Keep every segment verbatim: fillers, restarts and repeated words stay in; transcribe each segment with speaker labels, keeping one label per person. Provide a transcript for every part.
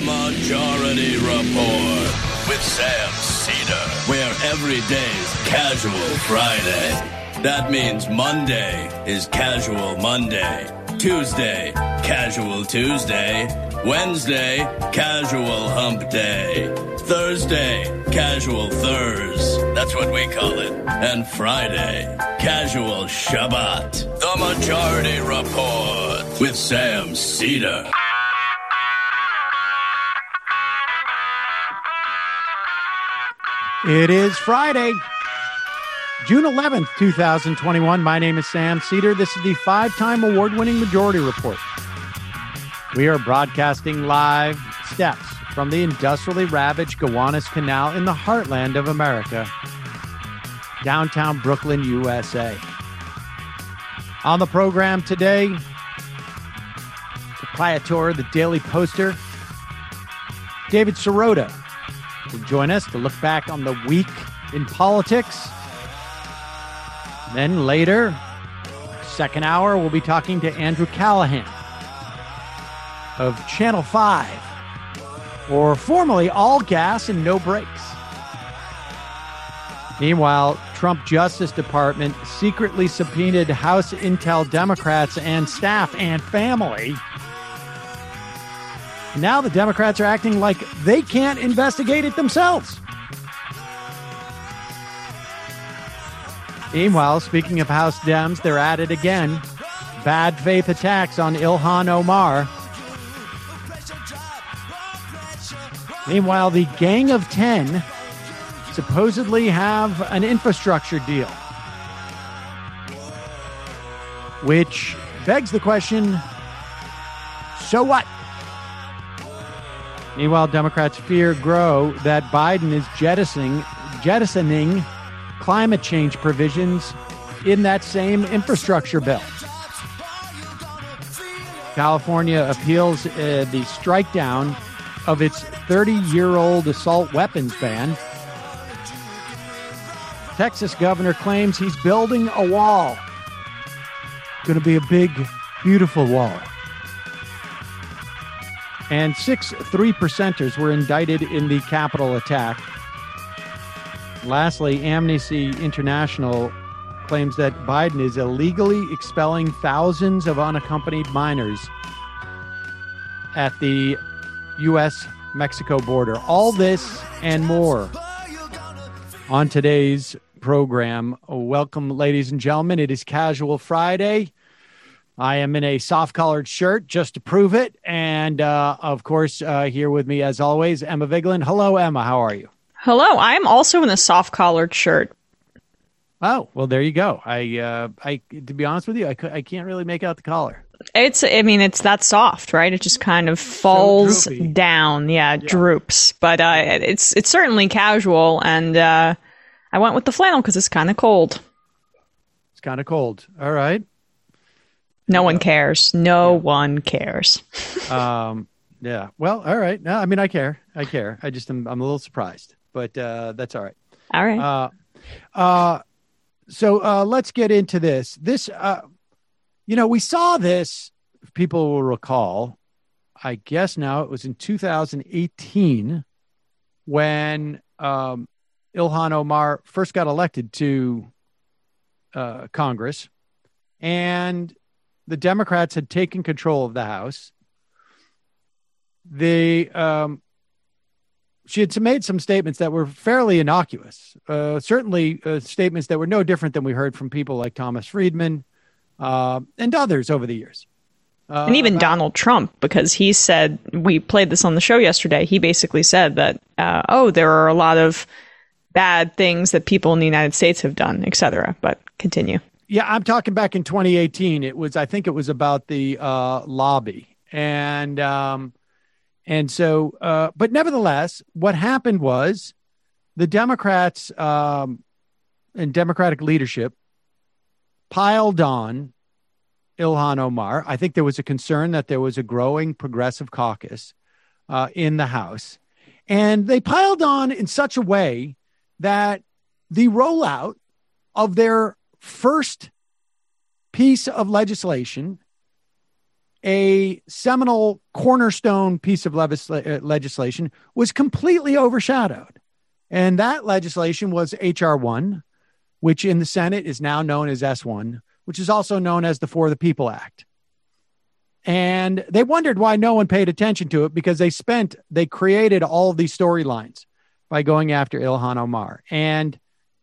Speaker 1: Majority Report with Sam Cedar, where every day's Casual Friday. That means Monday is Casual Monday, Tuesday, Casual Tuesday, Wednesday, Casual Hump Day, Thursday, Casual Thurs, that's what we call it, and Friday, Casual Shabbat. The Majority Report with Sam Cedar.
Speaker 2: It is Friday, June eleventh, twenty twenty-one. My name is Sam Cedar. This is the five-time award-winning Majority Report. We are broadcasting live steps from the industrially ravaged Gowanus Canal in the heartland of America, downtown Brooklyn, U S A. On the program today, proprietor of the Daily Poster, David Sirota, will join us to look back on the week in politics. Then later, second hour, we'll be talking to Andrew Callahan of Channel five, or formerly All Gas and No Brakes. Meanwhile, Trump Justice Department secretly subpoenaed House Intel Democrats and staff and family. Now the Democrats are acting like they can't investigate it themselves. Meanwhile, speaking of House Dems, they're at it again. Bad faith attacks on Ilhan Omar. Meanwhile, the Gang of Ten supposedly have an infrastructure deal, which begs the question, so what? Meanwhile, Democrats fear grow that Biden is jettisoning, jettisoning climate change provisions in that same infrastructure bill. California appeals uh, the strike down of its thirty-year-old assault weapons ban. Texas governor claims he's building a wall. Going to be a big, beautiful wall. And six three-percenters were indicted in the Capitol attack. Lastly, Amnesty International claims that Biden is illegally expelling thousands of unaccompanied minors at the U S Mexico border. All this and more on today's program. Welcome, ladies and gentlemen. It is Casual Friday. I am in a soft-collared shirt just to prove it. And, uh, of course, uh, here with me, as always, Emma Vigeland. Hello, Emma. How are you?
Speaker 3: Hello. I am also in a soft-collared shirt.
Speaker 2: Oh, well, there you go. I, uh, I, to be honest with you, I, I can't really make out the collar.
Speaker 3: It's, I mean, it's that soft, right? It just kind of falls
Speaker 2: so
Speaker 3: down. Yeah,
Speaker 2: yeah,
Speaker 3: droops. But uh, it's it's certainly casual. And uh, I went with the flannel because it's kind of cold.
Speaker 2: It's kind of cold. All right.
Speaker 3: No one cares. No yeah. one cares.
Speaker 2: um, yeah. Well, all right. No, I mean, I care. I care. I just am, I'm a little surprised, but uh, that's all right.
Speaker 3: All right.
Speaker 2: Uh, uh, so uh, let's get into this. This, uh, you know, we saw this, if people will recall, I guess now it was in two thousand eighteen when um, Ilhan Omar first got elected to uh, Congress, and the Democrats had taken control of the House. They, um, she had made some statements that were fairly innocuous, uh, certainly uh, statements that were no different than we heard from people like Thomas Friedman uh, and others over the years. Uh,
Speaker 3: and even
Speaker 2: about-
Speaker 3: Donald Trump, because he said, we played this on the show yesterday, he basically said that, uh, oh, there are a lot of bad things that people in the United States have done, et cetera. But continue.
Speaker 2: Yeah, I'm talking back in twenty eighteen. It was, I think it was about the uh, lobby. And, um, and so, uh, but nevertheless, what happened was the Democrats um, and Democratic leadership piled on Ilhan Omar. I think there was a concern that there was a growing progressive caucus uh, in the House. And they piled on in such a way that the rollout of their first piece of legislation a seminal cornerstone piece of legisla- legislation was completely overshadowed. And that legislation was H R one, which in the Senate is now known as S one, which is also known as the For the People Act. And they wondered why no one paid attention to it, because they spent, they created all of these storylines by going after Ilhan Omar. And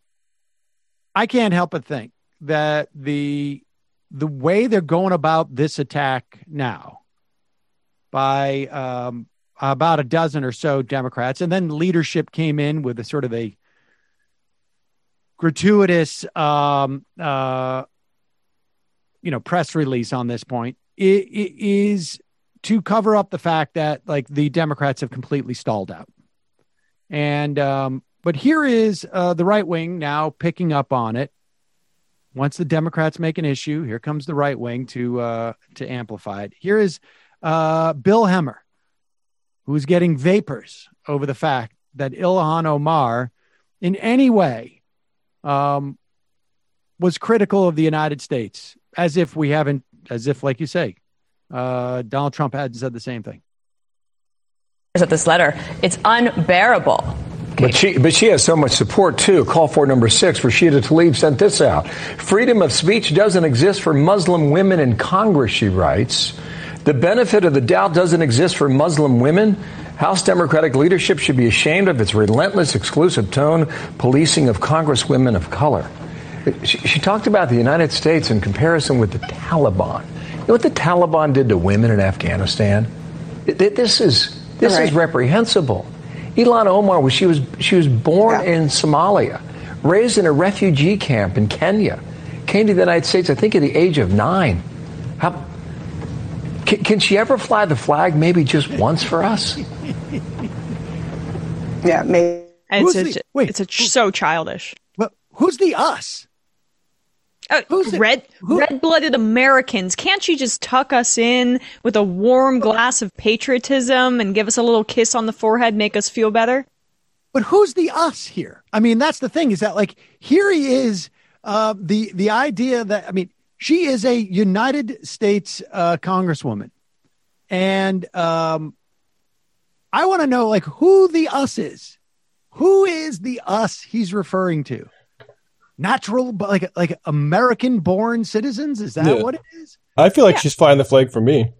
Speaker 2: I can't help but think that the the way they're going about this attack now by um, about a dozen or so Democrats, and then leadership came in with a sort of a gratuitous, um, uh, you know, press release on this point, it, it is to cover up the fact that like the Democrats have completely stalled out. And um, but here is uh, the right wing now picking up on it. Once the Democrats make an issue, here comes the right wing to uh, to amplify it. Here is uh, Bill Hemmer, who's getting vapors over the fact that Ilhan Omar in any way um, was critical of the United States, as if we haven't, as if, like you say, uh, Donald Trump hadn't said the same thing.
Speaker 4: At this letter, it's unbearable.
Speaker 5: But she, but she has so much support, too. Call for number six. Rashida Tlaib sent this out. Freedom of speech doesn't exist for Muslim women in Congress, she writes. The benefit of the doubt doesn't exist for Muslim women. House Democratic leadership should be ashamed of its relentless, exclusive tone policing of Congresswomen of color. She, she talked about the United States in comparison with the Taliban. You know what the Taliban did to women in Afghanistan? This is this right. is reprehensible. Ilhan Omar, was she was she was born yeah. in Somalia, raised in a refugee camp in Kenya, came to the United States, I think, at the age of nine. How can, can she ever fly the flag? Maybe just once for us.
Speaker 4: Yeah, maybe.
Speaker 3: It's a, the, wait, it's a, so childish.
Speaker 2: Well, who's the us?
Speaker 3: Uh, red, Who? red-blooded Americans. Can't you just tuck us in with a warm glass of patriotism and give us a little kiss on the forehead, make us feel better?
Speaker 2: But who's the us here? I mean, that's the thing, is that like here he is, uh, the the idea that, I mean, she is a United States uh, Congresswoman, and um, I want to know like who the us is. Who is the us he's referring to? Natural, like like American-born citizens? Is that yeah. what it is?
Speaker 6: I feel like
Speaker 3: yeah.
Speaker 6: she's flying the flag for me.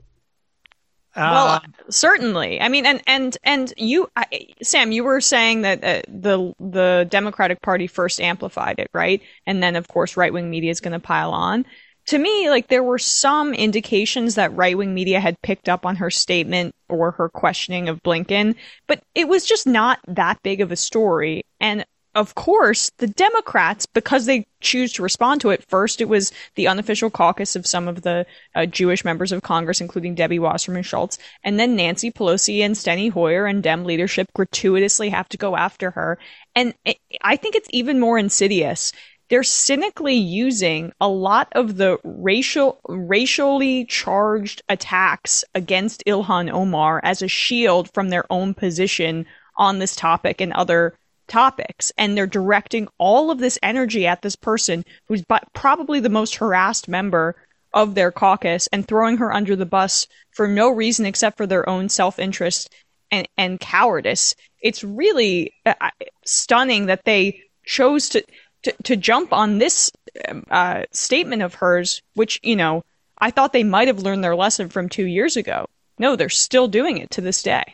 Speaker 3: Uh, well, certainly. I mean, and and and you, I, Sam, you were saying that uh, the the Democratic Party first amplified it, right? And then, of course, right-wing media is going to pile on. To me, like there were some indications that right-wing media had picked up on her statement or her questioning of Blinken, but it was just not that big of a story. And of course, the Democrats, because they choose to respond to it, first it was the unofficial caucus of some of the uh, Jewish members of Congress, including Debbie Wasserman Schultz, and then Nancy Pelosi and Steny Hoyer and Dem leadership gratuitously have to go after her. And it, I think it's even more insidious. They're cynically using a lot of the racial, racially charged attacks against Ilhan Omar as a shield from their own position on this topic and other topics, and they're directing all of this energy at this person who's probably the most harassed member of their caucus and throwing her under the bus for no reason except for their own self-interest and, and cowardice. It's really uh, stunning that they chose to, to, to jump on this uh, statement of hers, which, you know, I thought they might have learned their lesson from two years ago. No, they're still doing it to this day.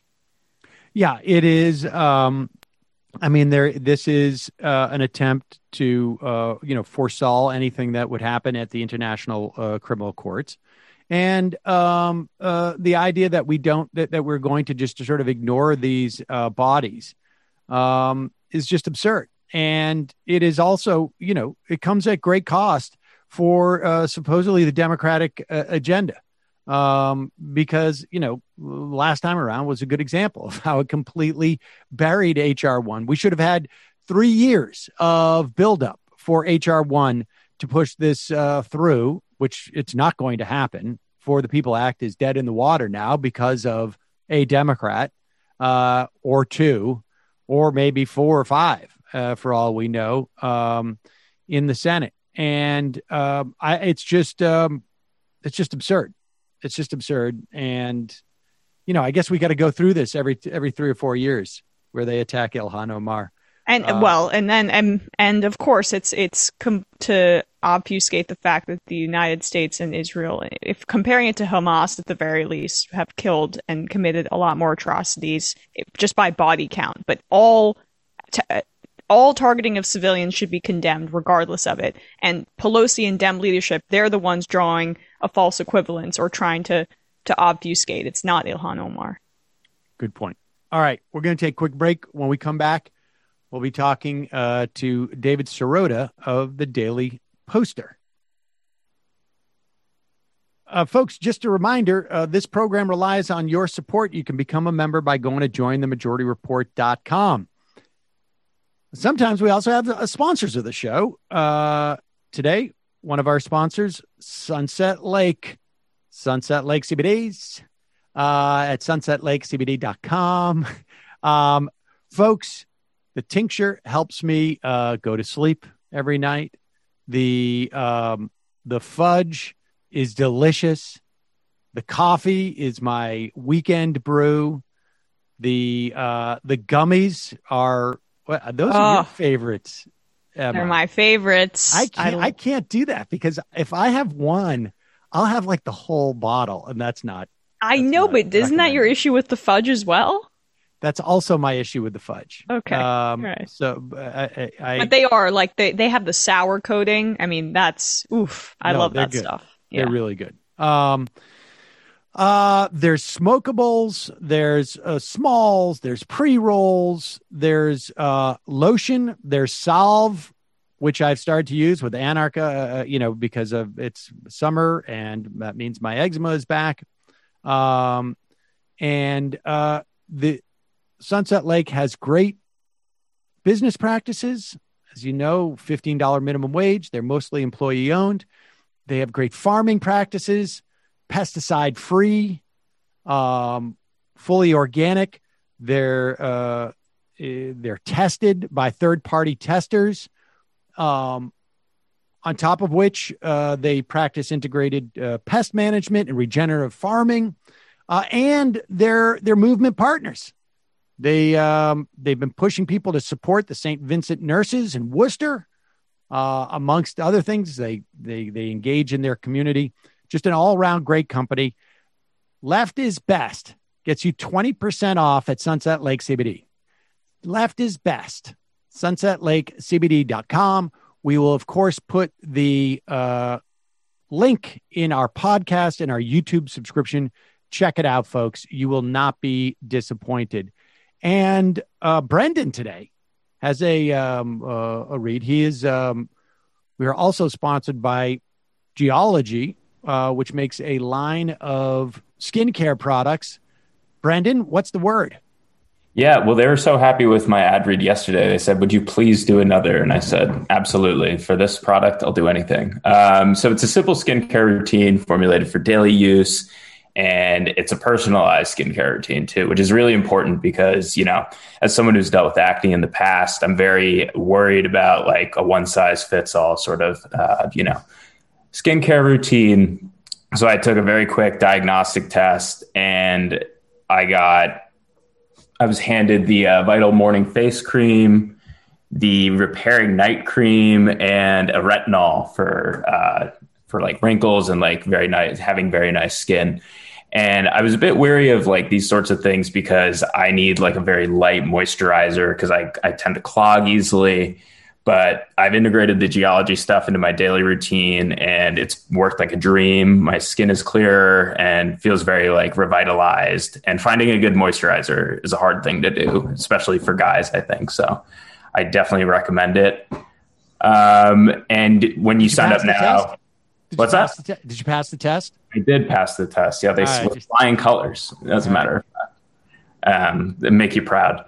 Speaker 2: Yeah, it is. Um... I mean, there. This is uh, an attempt to, uh, you know, foresaw anything that would happen at the international uh, criminal courts, and um, uh, the idea that we don't that, that we're going to just to sort of ignore these uh, bodies um, is just absurd. And it is also, you know, it comes at great cost for uh, supposedly the Democratic uh, agenda. Um, because, you know, last time around was a good example of how it completely buried H R one. We should have had three years of buildup for H R one to push this uh, through, which it's not going to happen. For the People Act is dead in the water now because of a Democrat uh, or two, or maybe four or five, uh, for all we know, um, in the Senate. And um, I, it's just um, it's just absurd. It's just absurd. And, you know, I guess we got to go through this every every three or four years where they attack Ilhan Omar.
Speaker 3: And uh, well, and then and and of course, it's it's com- to obfuscate the fact that the United States and Israel, if comparing it to Hamas, at the very least, have killed and committed a lot more atrocities just by body count. But all t- all targeting of civilians should be condemned, regardless of it. And Pelosi and Dem leadership, they're the ones drawing a false equivalence or trying to to obfuscate. It's not Ilhan Omar.
Speaker 2: Good point. All right, we're going to take a quick break. When we come back, we'll be talking uh, to David Sirota of the Daily Poster. Uh, folks, just a reminder, uh, this program relies on your support. You can become a member by going to join the majority report dot com. Sometimes we also have uh, sponsors of the show. Uh, today, one of our sponsors, Sunset Lake. Sunset Lake C B Ds uh, at sunset lake c b d dot com. Um, folks, the tincture helps me uh, go to sleep every night. The um, the fudge is delicious. The coffee is my weekend brew. The uh, the gummies are well, those oh, are your favorites, Emma.
Speaker 3: They're my favorites.
Speaker 2: I can't I, I can't do that because if I have one, I'll have like the whole bottle, and that's not.
Speaker 3: I
Speaker 2: that's
Speaker 3: know,
Speaker 2: not
Speaker 3: but isn't that your issue with the fudge as well?
Speaker 2: That's also my issue with the fudge.
Speaker 3: Okay.
Speaker 2: Um,
Speaker 3: right.
Speaker 2: So, I, I,
Speaker 3: but they are like they, they have the sour coating. I mean, that's oof. I
Speaker 2: no,
Speaker 3: love that
Speaker 2: good.
Speaker 3: stuff. Yeah.
Speaker 2: They're really good. Um, uh, there's smokables. There's uh, smalls. There's pre-rolls. There's uh, lotion. There's salve, which I've started to use with Anarcha. Uh, you know, because of it's summer, and that means my eczema is back. Um, and uh, the Sunset Lake has great business practices. As you know, fifteen dollars minimum wage. They're mostly employee owned. They have great farming practices, pesticide free, um, fully organic. They're, uh, they're tested by third party testers. Um, on top of which, uh, they practice integrated uh, pest management and regenerative farming, uh, and they're, they're movement partners. They, um, they've been pushing people to support the Saint Vincent nurses in Worcester, uh, amongst other things. They, they, they engage in their community. Just an all around great company. Left is Best gets you twenty percent off at Sunset Lake C B D. Left is Best, sunset lake c b d dot com. We will, of course, put the uh, link in our podcast and our YouTube subscription. Check it out, folks. You will not be disappointed. And uh, Brendan today has a um, uh, a read. He is. Um, we are also sponsored by Geology, uh, which makes a line of skincare products. Brendan, what's the word?
Speaker 6: Yeah, well, they were so happy with my ad read yesterday. They said, would you please do another? And I said, absolutely. For this product, I'll do anything. Um, so it's a simple skincare routine formulated for daily use. And it's a personalized skincare routine, too, which is really important because, you know, as someone who's dealt with acne in the past, I'm very worried about like a one size fits all sort of, uh, you know, skincare routine. So I took a very quick diagnostic test and I got I was handed the uh, Vital Morning Face Cream, the Repairing Night Cream, and a retinol for uh, for like wrinkles and like very nice, having very nice skin. And I was a bit wary of like these sorts of things because I need like a very light moisturizer because I, I tend to clog easily. But I've integrated the Geology stuff into my daily routine and it's worked like a dream. My skin is clearer and feels very like revitalized. And finding a good moisturizer is a hard thing to do, especially for guys, I think. So I definitely recommend it. Um, and when you, you sign up now, what's that?
Speaker 2: Te- did you pass the test?
Speaker 6: I did pass the test. Yeah, they
Speaker 2: right,
Speaker 6: just flying colors. It doesn't right. matter. Um, they make you proud.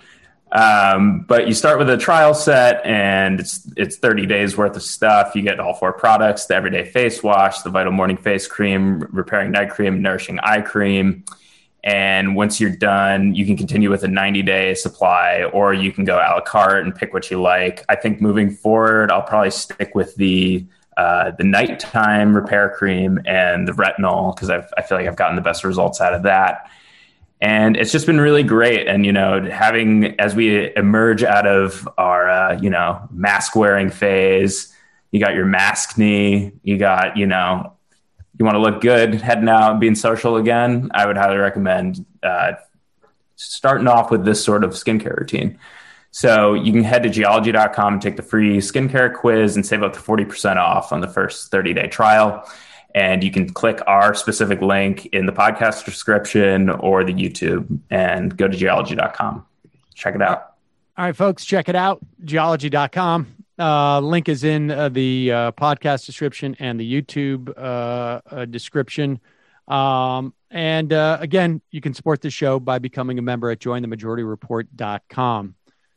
Speaker 6: Um, but you start with a trial set and it's, it's thirty days worth of stuff. You get all four products, the Everyday Face Wash, the Vital Morning Face Cream, Repairing Night Cream, Nourishing Eye Cream. And once you're done, you can continue with a ninety day supply, or you can go a la carte and pick what you like. I think moving forward, I'll probably stick with the, uh, the nighttime repair cream, and the retinol, because I feel like I've gotten the best results out of that. And it's just been really great. And, you know, having, as we emerge out of our, uh, you know, mask wearing phase, you got your mask knee, you got, you know, you want to look good heading out and being social again. I would highly recommend uh, starting off with this sort of skincare routine. So you can head to geology dot com and take the free skincare quiz and save up to forty percent off on the first thirty day trial. And you can click our specific link in the podcast description or the YouTube and go to geology dot com. Check it out.
Speaker 2: All right, folks, check it out. geology dot com. Uh, link is in uh, the uh, podcast description and the YouTube uh, uh, description. Um, and uh, again, you can support the show by becoming a member at join the majority report dot com.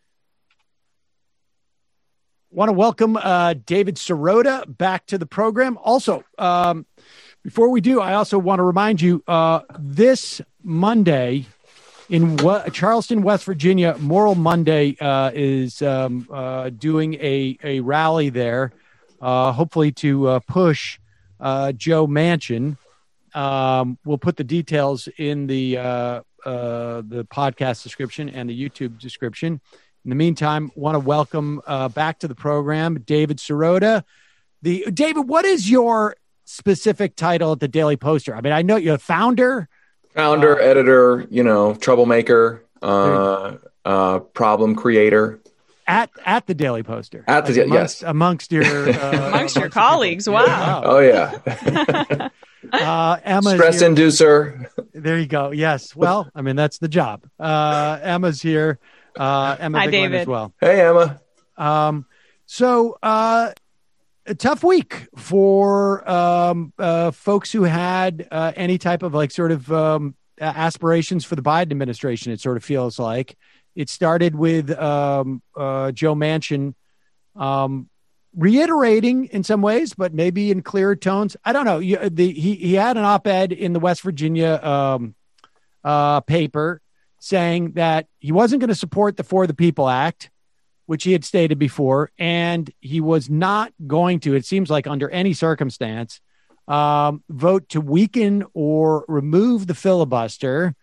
Speaker 2: Want to welcome uh, David Sirota back to the program. Also, um, before we do, I also want to remind you uh, this Monday in w- Charleston, West Virginia, Moral Monday uh, is um, uh, doing a, a rally there, uh, hopefully to uh, push uh, Joe Manchin. Um, we'll put the details in the uh, uh, the podcast description and the YouTube description. In the meantime, want to welcome uh, back to the program David Sirota. The David, what is your specific title at the Daily Poster? I mean, I know you're a founder,
Speaker 7: founder, uh, editor, you know, troublemaker, uh, uh, problem creator
Speaker 2: at at the Daily Poster.
Speaker 7: At the
Speaker 2: like amongst,
Speaker 7: yes,
Speaker 2: amongst your uh,
Speaker 3: amongst your colleagues. Wow.
Speaker 2: wow.
Speaker 7: Oh yeah.
Speaker 2: uh, Emma,
Speaker 7: stress
Speaker 2: here.
Speaker 7: inducer.
Speaker 2: There you go. Yes. Well, I mean, that's the job. Uh, Emma's here. Uh, Emma
Speaker 3: Hi,
Speaker 2: Vigeland
Speaker 3: David.
Speaker 2: as well.
Speaker 7: Hey, Emma.
Speaker 2: Um, so uh, a tough week for um, uh, folks who had uh, any type of like sort of um, aspirations for the Biden administration. It sort of feels like it started with um, uh, Joe Manchin um, reiterating in some ways, but maybe in clearer tones. I don't know. You, the, he he had an op-ed in the West Virginia um, uh, paper saying that he wasn't going to support the For the People Act, which he had stated before, and he was not going to, it seems like under any circumstance, um, vote to weaken or remove the filibuster.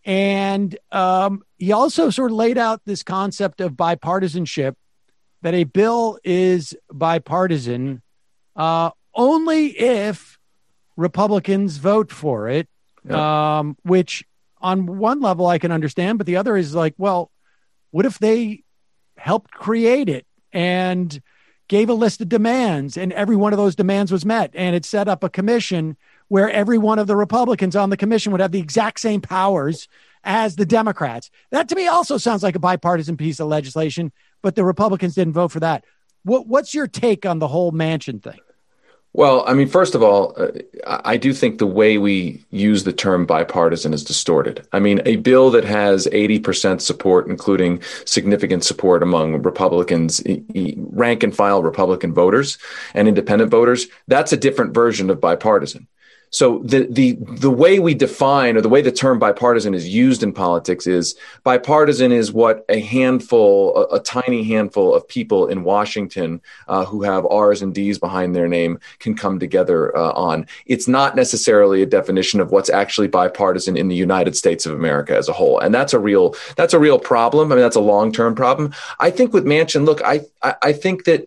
Speaker 2: And um, he also sort of laid out this concept of bipartisanship, that a bill is bipartisan uh, only if Republicans vote for it, yeah. um, which on one level I can understand, but the other is like, well, what if they helped create it and gave a list of demands and every one of those demands was met, and it set up a commission where every one of the Republicans on the commission would have the exact same powers as the Democrats? That to me also sounds like a bipartisan piece of legislation, but the Republicans didn't vote for that. What, what's your take on the whole Manchin thing?
Speaker 7: Well, I mean, first of all, uh, I do think the way we use the term bipartisan is distorted. I mean, a bill that has eighty percent support, including significant support among Republicans, e- e- rank and file Republican voters and independent voters, that's a different version of bipartisan. So the the the way we define, or the way the term bipartisan is used in politics, is bipartisan is what a handful, a, a tiny handful of people in Washington uh, who have R's and D's behind their name can come together uh, on. It's not necessarily a definition of what's actually bipartisan in the United States of America as a whole, and that's a real that's a real problem. I mean, that's a long-term problem. I think with Manchin, look, I I, I think that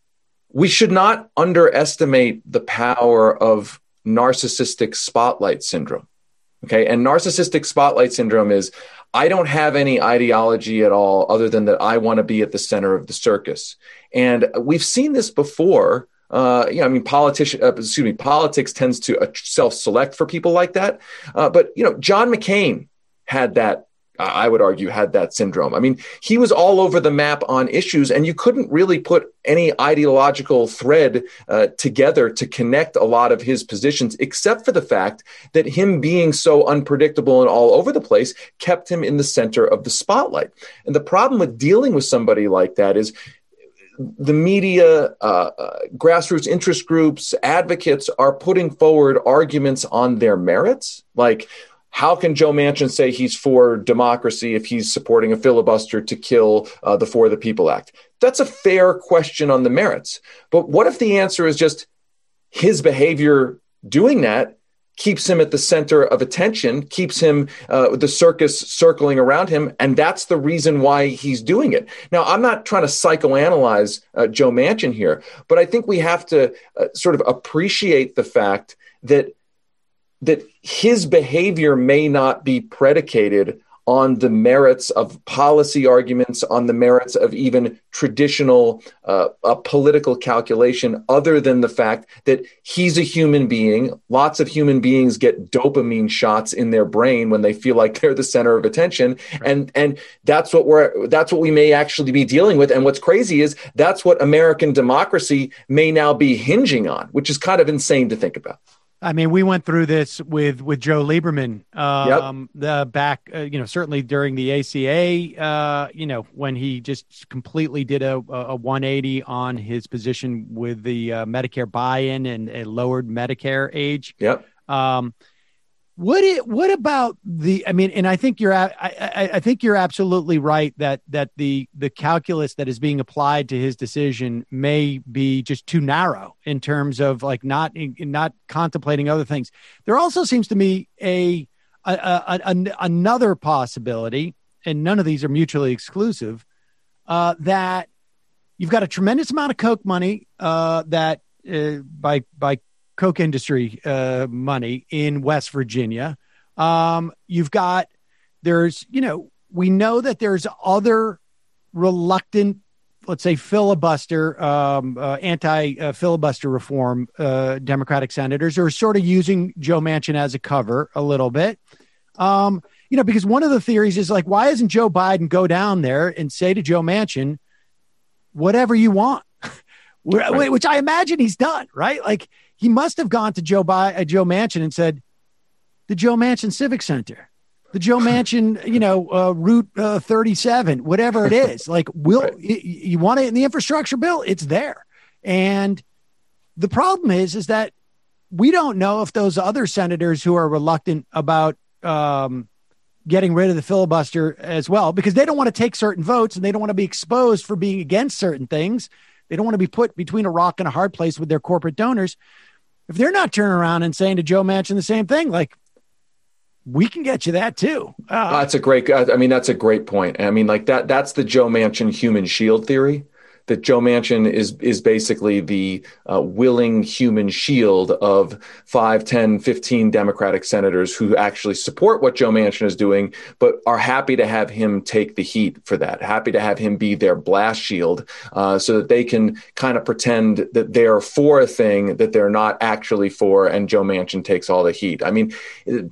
Speaker 7: we should not underestimate the power of narcissistic spotlight syndrome. Okay. And narcissistic spotlight syndrome is, I don't have any ideology at all other than that I want to be at the center of the circus. And we've seen this before. Uh, you know, I mean, politician, uh, excuse me, politics tends to uh, self-select for people like that. Uh, but, you know, John McCain had that, I would argue, had that syndrome. I mean, he was all over the map on issues, and you couldn't really put any ideological thread uh, together to connect a lot of his positions, except for the fact that him being so unpredictable and all over the place kept him in the center of the spotlight. And the problem with dealing with somebody like that is the media, uh, uh, grassroots interest groups, advocates are putting forward arguments on their merits, like, how can Joe Manchin say he's for democracy if he's supporting a filibuster to kill uh, the For the People Act? That's a fair question on the merits. But what if the answer is just, his behavior doing that keeps him at the center of attention, keeps him uh, the circus circling around him, and that's the reason why he's doing it. Now, I'm not trying to psychoanalyze uh, Joe Manchin here, but I think we have to uh, sort of appreciate the fact that that his behavior may not be predicated on the merits of policy arguments, on the merits of even traditional uh, a political calculation, other than the fact that he's a human being. Lots of human beings get dopamine shots in their brain when they feel like they're the center of attention. Right. And and that's what we're that's what we may actually be dealing with. And what's crazy is that's what American democracy may now be hinging on, which is kind of insane to think about.
Speaker 2: I mean, we went through this with, with Joe Lieberman, um, yep. the back, uh, you know, certainly during the A C A, uh, you know, when he just completely did a, a one eighty on his position with the uh, Medicare buy-in and a lowered Medicare age.
Speaker 7: Yep.
Speaker 2: Um, what it, what about the, I mean, and I think you're, I, I, I think you're absolutely right that, that the, the calculus that is being applied to his decision may be just too narrow in terms of like not, not contemplating other things. There also seems to me a, a, a, a another possibility, and none of these are mutually exclusive, uh, that you've got a tremendous amount of Coke money, uh, that, uh, by, by, Coke industry uh, money in West Virginia. Um, you've got, there's, you know, we know that there's other reluctant, let's say filibuster, um, uh, anti-filibuster uh, reform uh, Democratic senators who are sort of using Joe Manchin as a cover a little bit. Um, you know, because one of the theories is like, why doesn't Joe Biden go down there and say to Joe Manchin, whatever you want, right. Which I imagine he's done, right? Like, he must have gone to Joe Bi- uh, Joe Manchin and said, the Joe Manchin Civic Center, the Joe Manchin, you know, uh, Route uh, thirty-seven, whatever it is. Like, will right. y- you want it in the infrastructure bill? It's there. And the problem is, is that we don't know if those other senators who are reluctant about um, getting rid of the filibuster as well, because they don't want to take certain votes and they don't want to be exposed for being against certain things. They don't want to be put between a rock and a hard place with their corporate donors. If they're not turning around and saying to Joe Manchin the same thing, like, we can get you that too. Uh,
Speaker 7: that's a great, I mean, that's a great point. I mean, like that, that's the Joe Manchin human shield theory. That Joe Manchin is is basically the uh, willing human shield of five, ten, fifteen Democratic senators who actually support what Joe Manchin is doing, but are happy to have him take the heat for that, happy to have him be their blast shield uh, so that they can kind of pretend that they're for a thing that they're not actually for, and Joe Manchin takes all the heat. I mean,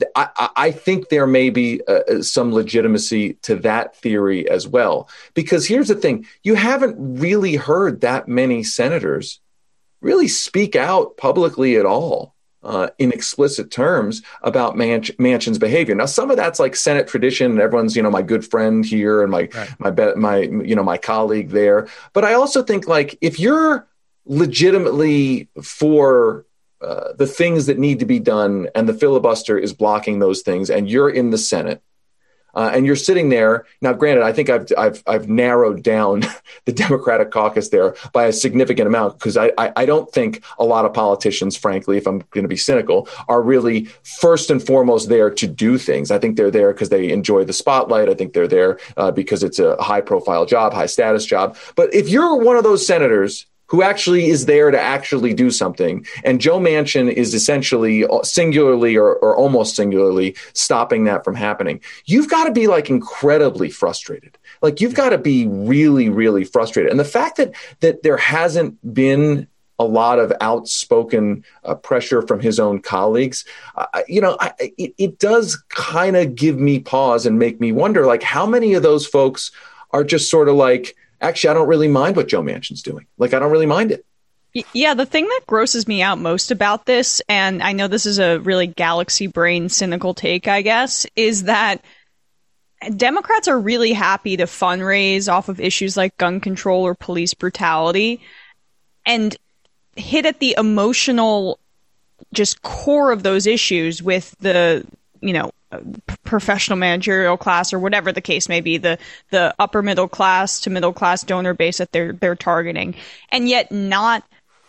Speaker 7: I, I think there may be uh, some legitimacy to that theory as well, because here's the thing, you haven't really heard that many senators really speak out publicly at all uh, in explicit terms about Manch- Manchin's behavior. Now, some of that's like Senate tradition, and everyone's, you know, my good friend here and my right. my be- my you know my colleague there. But I also think, like, if you're legitimately for uh, the things that need to be done, and the filibuster is blocking those things, and you're in the Senate. Uh, and you're sitting there now. Granted, I think I've I've I've narrowed down the Democratic caucus there by a significant amount, because I, I I don't think a lot of politicians, frankly, if I'm going to be cynical, are really first and foremost there to do things. I think they're there because they enjoy the spotlight. I think they're there uh, because it's a high profile job, high status job. But if you're one of those senators who actually is there to actually do something, and Joe Manchin is essentially singularly or, or almost singularly stopping that from happening, you've got to be like incredibly frustrated. Like, you've got to be really, really frustrated. And the fact that that there hasn't been a lot of outspoken uh, pressure from his own colleagues, uh, you know, I, it, it does kind of give me pause and make me wonder, like, how many of those folks are just sort of like, actually, I don't really mind what Joe Manchin's doing. Like, I don't really mind it.
Speaker 3: Yeah, the thing that grosses me out most about this, and I know this is a really galaxy brain cynical take, I guess, is that Democrats are really happy to fundraise off of issues like gun control or police brutality and hit at the emotional just core of those issues with the, you know, professional managerial class, or whatever the case may be, the the upper middle class to middle class donor base that they're they're targeting, and yet not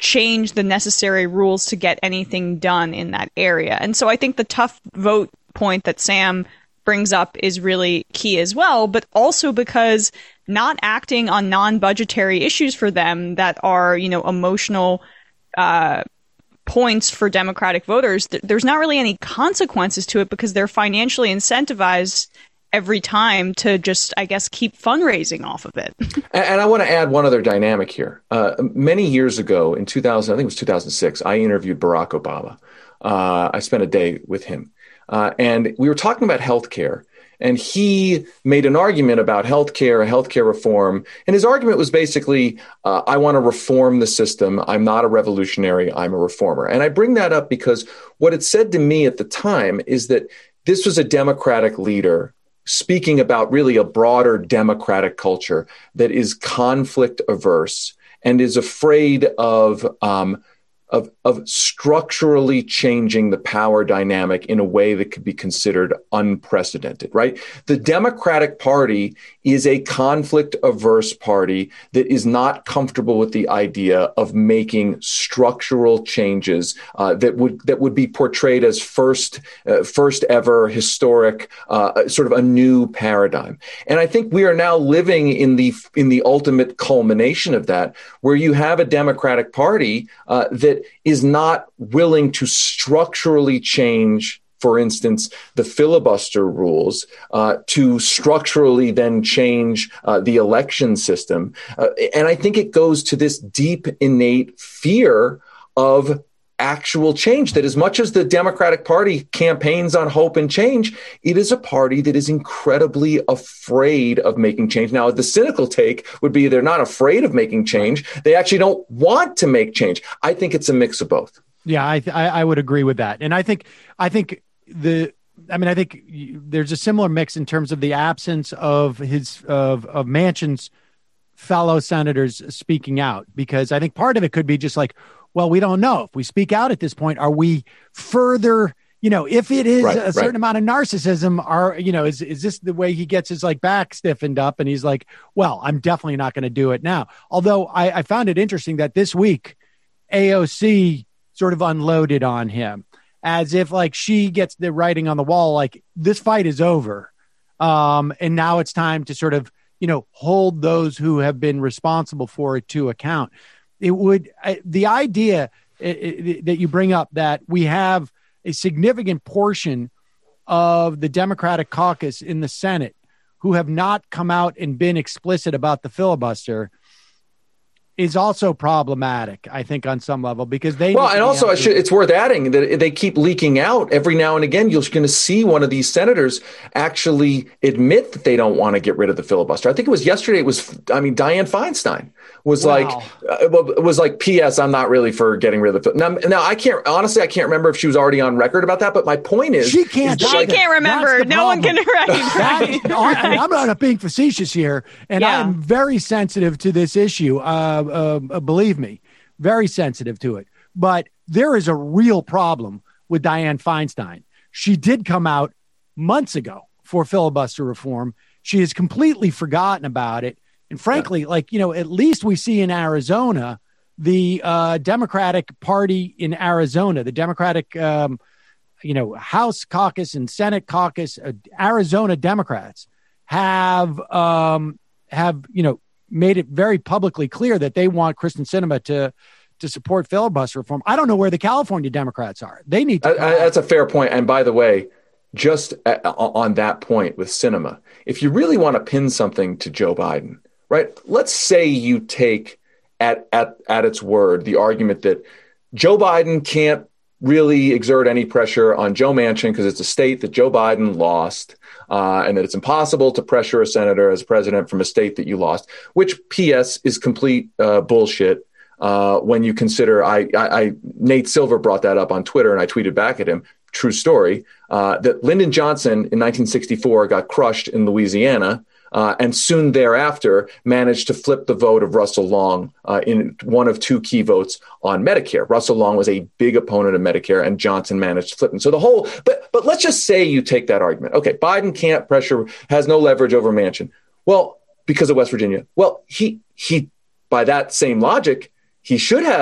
Speaker 3: change the necessary rules to get anything done in that area. And so I think the tough vote point that Sam brings up is really key as well, but also because not acting on non-budgetary issues for them that are, you know, emotional uh, points for Democratic voters, th- there's not really any consequences to it because they're financially incentivized every time to just, I guess, keep fundraising off of it.
Speaker 7: And, and I want to add one other dynamic here. Uh, many years ago, in two thousand, I think it was two thousand six, I interviewed Barack Obama. Uh, I spent a day with him. Uh, and we were talking about healthcare. And he made an argument about healthcare, healthcare reform. And his argument was basically, uh, I want to reform the system. I'm not a revolutionary. I'm a reformer. And I bring that up because what it said to me at the time is that this was a Democratic leader speaking about really a broader democratic culture that is conflict averse and is afraid of um, Of, of structurally changing the power dynamic in a way that could be considered unprecedented, right? The Democratic Party is a conflict-averse party that is not comfortable with the idea of making structural changes uh, that would that would be portrayed as first, uh, first ever historic, uh, sort of a new paradigm. And I think we are now living in the in the ultimate culmination of that, where you have a Democratic Party uh, that is not willing to structurally change, for instance, the filibuster rules, uh, to structurally then change uh, the election system. Uh, and I think it goes to this deep, innate fear of actual change, that as much as the Democratic Party campaigns on hope and change, it is a party that is incredibly afraid of making change. Now, the cynical take would be they're not afraid of making change. They actually don't want to make change. I think it's a mix of both.
Speaker 2: Yeah, I I, I would agree with that. And I think I think the I mean, I think there's a similar mix in terms of the absence of his of of Manchin's fellow senators speaking out, because I think part of it could be just like, well, we don't know. If we speak out at this point, are we further, you know, if it is
Speaker 7: right,
Speaker 2: a certain
Speaker 7: right.
Speaker 2: amount of narcissism, are, you know, is, is this the way he gets his like back stiffened up and he's like, well, I'm definitely not going to do it now. Although I, I found it interesting that this week A O C sort of unloaded on him as if like she gets the writing on the wall, like this fight is over. Um, and now it's time to sort of, you know, hold those who have been responsible for it to account. It would I, the idea it, it, that you bring up that we have a significant portion of the Democratic caucus in the Senate who have not come out and been explicit about the filibuster is also problematic, I think, on some level, because they
Speaker 7: well, and also I should, it's worth adding that they keep leaking out every now and again. You're going to see one of these senators actually admit that they don't want to get rid of the filibuster. I think it was yesterday. It was, I mean, Dianne Feinstein was wow. like, uh, well, it was like, P S I'm not really for getting rid of the. Now, now I can't honestly, I can't remember if she was already on record about that. But my point is,
Speaker 2: she can't.
Speaker 3: She
Speaker 7: like,
Speaker 3: can't remember. No one can. Right, right.
Speaker 2: That, I'm not being facetious here, and yeah. I'm very sensitive to this issue. Uh, uh, believe me, very sensitive to it. But there is a real problem with Dianne Feinstein. She did come out months ago for filibuster reform. She has completely forgotten about it. And frankly, yeah. like, you know, at least we see in Arizona, the uh, Democratic Party in Arizona, the Democratic, um, you know, House caucus and Senate caucus, uh, Arizona Democrats have, um, have, you know, made it very publicly clear that they want Kyrsten Sinema to to support filibuster reform. I don't know where the California Democrats are. They need to.
Speaker 7: I, I, that's a fair point. And by the way, just at, on that point with Sinema, if you really want to pin something to Joe Biden, right? Let's say you take at at at its word the argument that Joe Biden can't really exert any pressure on Joe Manchin because it's a state that Joe Biden lost, uh, and that it's impossible to pressure a senator as president from a state that you lost, which P S is complete uh, bullshit. Uh, when you consider, I, I, I, Nate Silver brought that up on Twitter and I tweeted back at him, true story, uh, that Lyndon Johnson in nineteen sixty-four got crushed in Louisiana. Uh, and soon thereafter managed to flip the vote of Russell Long uh, in one of two key votes on Medicare. Russell Long was a big opponent of Medicare, and Johnson managed to flip him. So the whole, but but let's just say you take that argument. Okay, Biden can't pressure, has no leverage over Manchin. Well, because of West Virginia. Well, he he by that same logic, he should have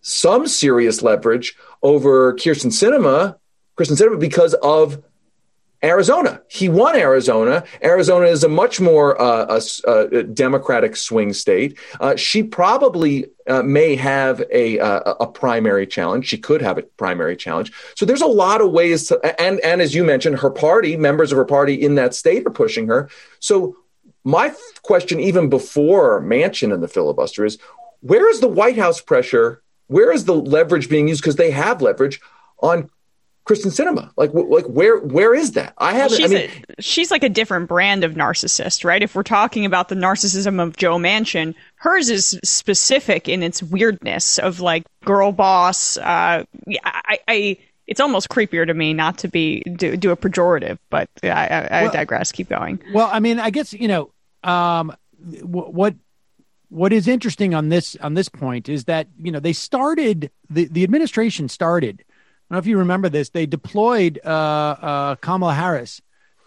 Speaker 7: some serious leverage over Kyrsten Sinema, Kyrsten Sinema because of Arizona. He won Arizona. Arizona is a much more uh, a, a Democratic swing state. Uh, she probably uh, may have a, a a primary challenge. She could have a primary challenge. So there's a lot of ways to, and and as you mentioned, her party, members of her party in that state are pushing her. So my question, even before Manchin and the filibuster, is where is the White House pressure? Where is the leverage being used? Because they have leverage on Kyrsten Sinema. Like, like where, where is that? I haven't.
Speaker 3: She's,
Speaker 7: I mean,
Speaker 3: a, she's like a different brand of narcissist, right? If we're talking about the narcissism of Joe Manchin, hers is specific in its weirdness of like girl boss. Uh, I, I, it's almost creepier to me not to be do, do a pejorative, but I, I, I well, digress. Keep going.
Speaker 2: Well, I mean, I guess you know um, what. What is interesting on this on this point is that, you know, they started the, the administration started. I don't know if you remember this. They deployed uh, uh, Kamala Harris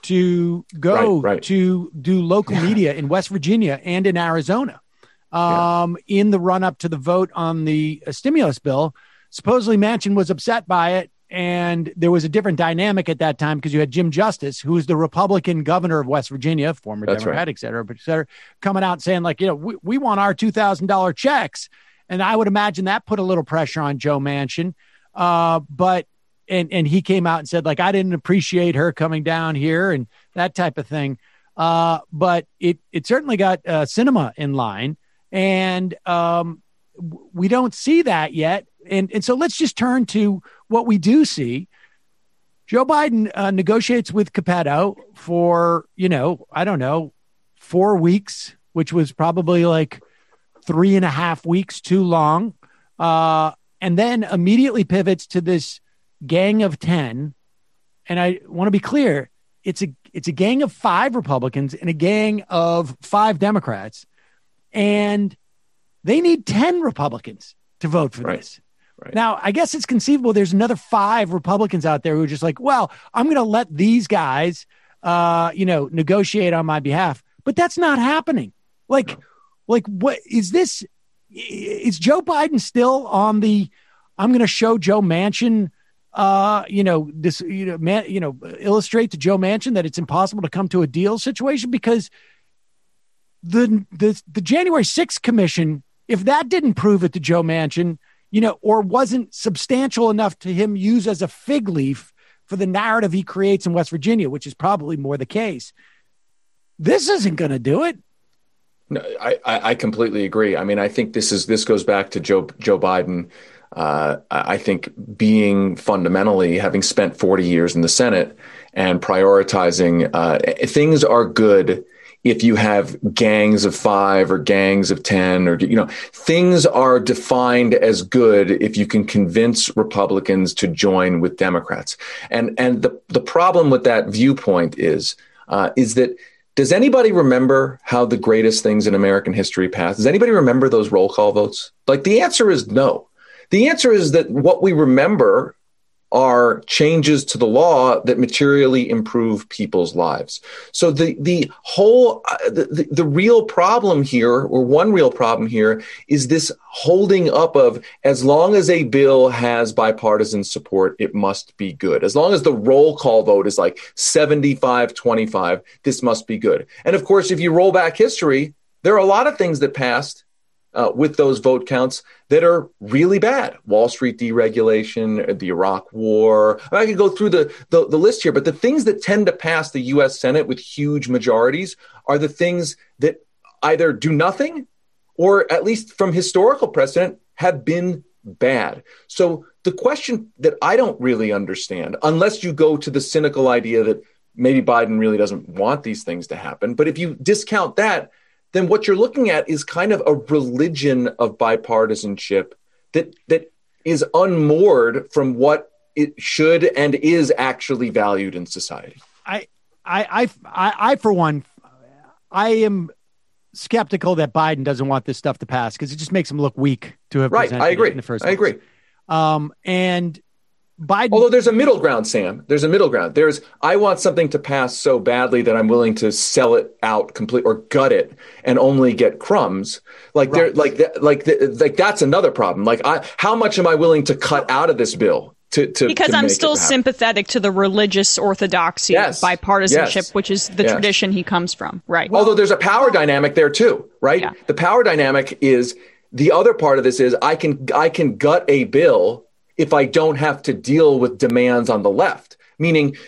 Speaker 2: to go
Speaker 7: right, right.
Speaker 2: to do local yeah. media in West Virginia and in Arizona um, yeah. in the run up to the vote on the uh, stimulus bill. Supposedly Manchin was upset by it. And there was a different dynamic at that time because you had Jim Justice, who is the Republican governor of West Virginia, former
Speaker 7: That's
Speaker 2: Democrat,
Speaker 7: right.
Speaker 2: et cetera, et cetera, coming out saying like, you know, we, we want our two thousand dollars checks. And I would imagine that put a little pressure on Joe Manchin. Uh, but, and, and he came out and said like, I didn't appreciate her coming down here and that type of thing. Uh, but it, it certainly got uh, Sinema in line. And um, we don't see that yet. And and so let's just turn to what we do see. Joe Biden uh, negotiates with Capetto for, you know, I don't know, four weeks, which was probably like three and a half weeks too long. Uh, and then immediately pivots to this gang of ten. And I want to be clear, it's a it's a gang of five Republicans and a gang of five Democrats. And they need ten Republicans to vote for
Speaker 7: right.
Speaker 2: this.
Speaker 7: Right.
Speaker 2: Now, I guess it's conceivable there's another five Republicans out there who are just like, well, I'm going to let these guys, uh, you know, negotiate on my behalf. But that's not happening. Like, no. like what is this? Is Joe Biden still on the, I'm going to show Joe Manchin, uh, you know, this, you know, man, you know, illustrate to Joe Manchin that it's impossible to come to a deal situation? Because the, the, the January sixth commission, if that didn't prove it to Joe Manchin, you know, or wasn't substantial enough to him use as a fig leaf for the narrative he creates in West Virginia, which is probably more the case. This isn't going to do it.
Speaker 7: No, I, I completely agree. I mean, I think this is this goes back to Joe Joe Biden. Uh, I think being fundamentally having spent forty years in the Senate and prioritizing uh, things are good if you have gangs of five or gangs of ten, or, you know, things are defined as good if you can convince Republicans to join with Democrats. And and the, the problem with that viewpoint is, uh, is that, does anybody remember how the greatest things in American history passed? Does anybody remember those roll call votes? Like, the answer is no. The answer is that what we remember are changes to the law that materially improve people's lives. So the the whole uh, the, the real problem here, or one real problem here, is this holding up of, as long as a bill has bipartisan support, it must be good. As long as the roll call vote is like seventy-five twenty-five, this must be good. And of course, if you roll back history, there are a lot of things that passed Uh, with those vote counts that are really bad. Wall Street deregulation, the Iraq War. I could go through the, the, the list here, but the things that tend to pass the U S Senate with huge majorities are the things that either do nothing, or at least from historical precedent, have been bad. So the question that I don't really understand, unless you go to the cynical idea that maybe Biden really doesn't want these things to happen, but if you discount that, then what you're looking at is kind of a religion of bipartisanship that that is unmoored from what it should and is actually valued in society.
Speaker 2: I, I, I, I, for one, I am skeptical that Biden doesn't want this stuff to pass, because it just makes him look weak to have
Speaker 7: right.
Speaker 2: presented
Speaker 7: I agree.
Speaker 2: it in the first
Speaker 7: I
Speaker 2: place.
Speaker 7: agree.
Speaker 2: Um, and Biden.
Speaker 7: Although there's a middle ground, Sam. There's a middle ground. There's I want something to pass so badly that I'm willing to sell it out complete or gut it and only get crumbs. Like right. there, like that, like the, like that's another problem. Like I, how much am I willing to cut out of this bill? To, to,
Speaker 3: because
Speaker 7: to
Speaker 3: I'm still sympathetic to the religious orthodoxy
Speaker 7: yes.
Speaker 3: of bipartisanship,
Speaker 7: yes.
Speaker 3: which is the
Speaker 7: yes.
Speaker 3: tradition he comes from. Right.
Speaker 7: Although there's a power dynamic there too, right?
Speaker 3: Yeah.
Speaker 7: The power dynamic is the other part of this is I can I can gut a bill if I don't have to deal with demands on the left, meaning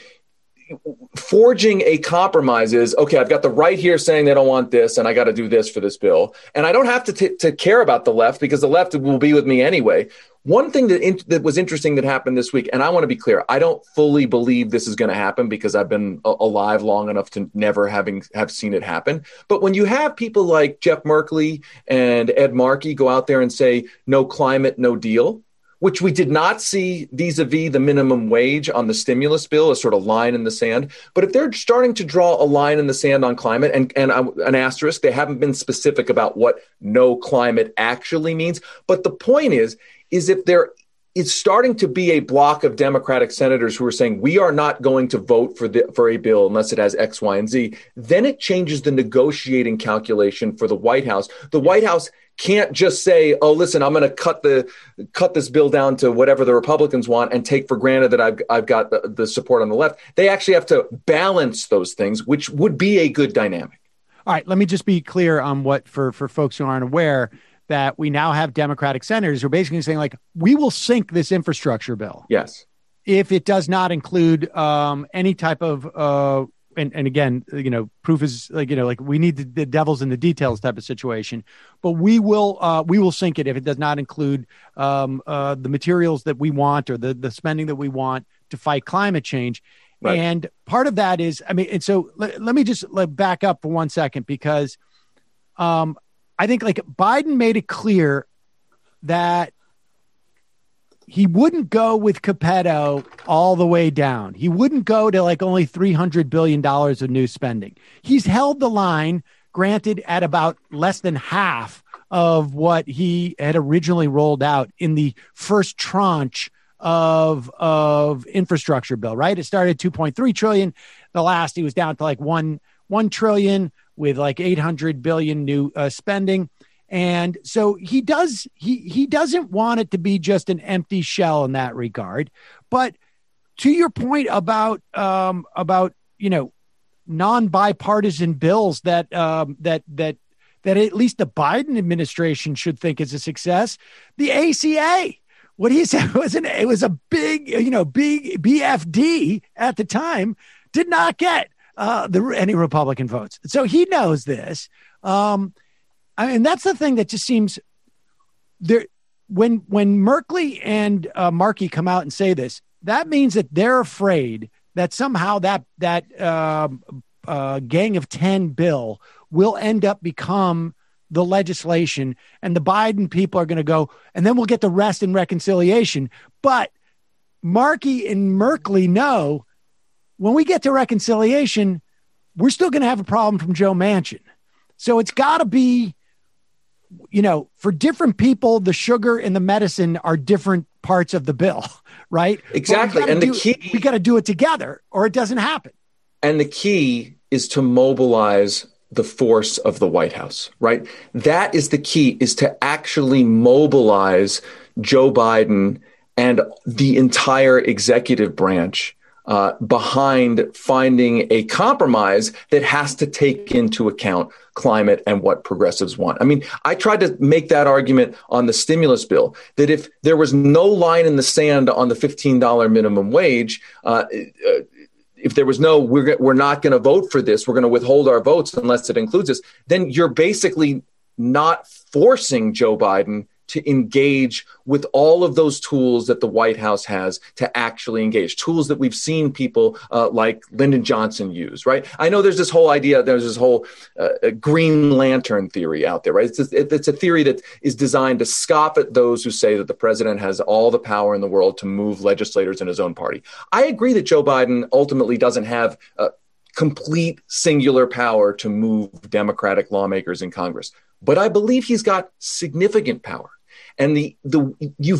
Speaker 7: forging a compromise is, okay, I've got the right here saying they don't want this and I got to do this for this bill. And I don't have to, t- to care about the left because the left will be with me anyway. One thing that in- that was interesting that happened this week, and I want to be clear, I don't fully believe this is going to happen because I've been a- alive long enough to never having have seen it happen. But when you have people like Jeff Merkley and Ed Markey go out there and say, no climate, no deal, which we did not see vis-a-vis the minimum wage on the stimulus bill, a sort of line in the sand. But if they're starting to draw a line in the sand on climate and, and an asterisk, they haven't been specific about what no climate actually means. But the point is, is if there is starting to be a block of Democratic senators who are saying we are not going to vote for the, for a bill unless it has X, Y, and Z, then it changes the negotiating calculation for the White House. The White House can't just say, oh, listen, I'm going to cut the cut this bill down to whatever the Republicans want and take for granted that I've, I've got the, the support on the left. They actually have to balance those things, which would be a good dynamic.
Speaker 2: All right, let me just be clear on what, for, for folks who aren't aware, that we now have Democratic senators who are basically saying, like, we will sink this infrastructure bill.
Speaker 7: Yes.
Speaker 2: If it does not include um, any type of, uh, and, and again, you know, proof is like, you know, like we need the, the devil's in the details type of situation, but we will, uh, we will sink it if it does not include um, uh, the materials that we want or the, the spending that we want to fight climate change. Right. And part of that is, I mean, and so let, let me just let, back up for one second, because um, I think like Biden made it clear that he wouldn't go with Capetto all the way down. He wouldn't go to like only three hundred billion dollars of new spending. He's held the line, granted, at about less than half of what he had originally rolled out in the first tranche of, of infrastructure bill, right? It started at two point three trillion. The last, he was down to like one, one trillion with like eight hundred billion new uh, spending. And so he does, he, he doesn't want it to be just an empty shell in that regard. But to your point about, um, about, you know, non-bipartisan bills that, um, that, that, that at least the Biden administration should think is a success, the A C A, what he said was an, it was a big, you know, big B F D at the time, did not get uh, the, any Republican votes. So he knows this. Um, I mean, that's the thing that just seems there. When when Merkley and uh, Markey come out and say this, that means that they're afraid that somehow that that um, uh, Gang of ten bill will end up become the legislation, and the Biden people are going to go, and then we'll get the rest in reconciliation. But Markey and Merkley know when we get to reconciliation, we're still going to have a problem from Joe Manchin. So it's got to be, you know, for different people, the sugar and the medicine are different parts of the bill, right?
Speaker 7: Exactly. And
Speaker 2: do,
Speaker 7: the key,
Speaker 2: we got to do it together or it doesn't happen.
Speaker 7: And the key is to mobilize the force of the White House, right? That is the key, is to actually mobilize Joe Biden and the entire executive branch uh, behind finding a compromise that has to take into account climate and what progressives want. I mean, I tried to make that argument on the stimulus bill, that if there was no line in the sand on the fifteen dollars minimum wage, uh, uh, if there was no, we're, we're not going to vote for this, we're going to withhold our votes unless it includes this, then you're basically not forcing Joe Biden to engage with all of those tools that the White House has to actually engage, tools that we've seen people uh, like Lyndon Johnson use, right? I know there's this whole idea, there's this whole uh, Green Lantern theory out there, right? It's a, it's a theory that is designed to scoff at those who say that the president has all the power in the world to move legislators in his own party. I agree that Joe Biden ultimately doesn't have uh, complete singular power to move Democratic lawmakers in Congress, but I believe he's got significant power. And the the you've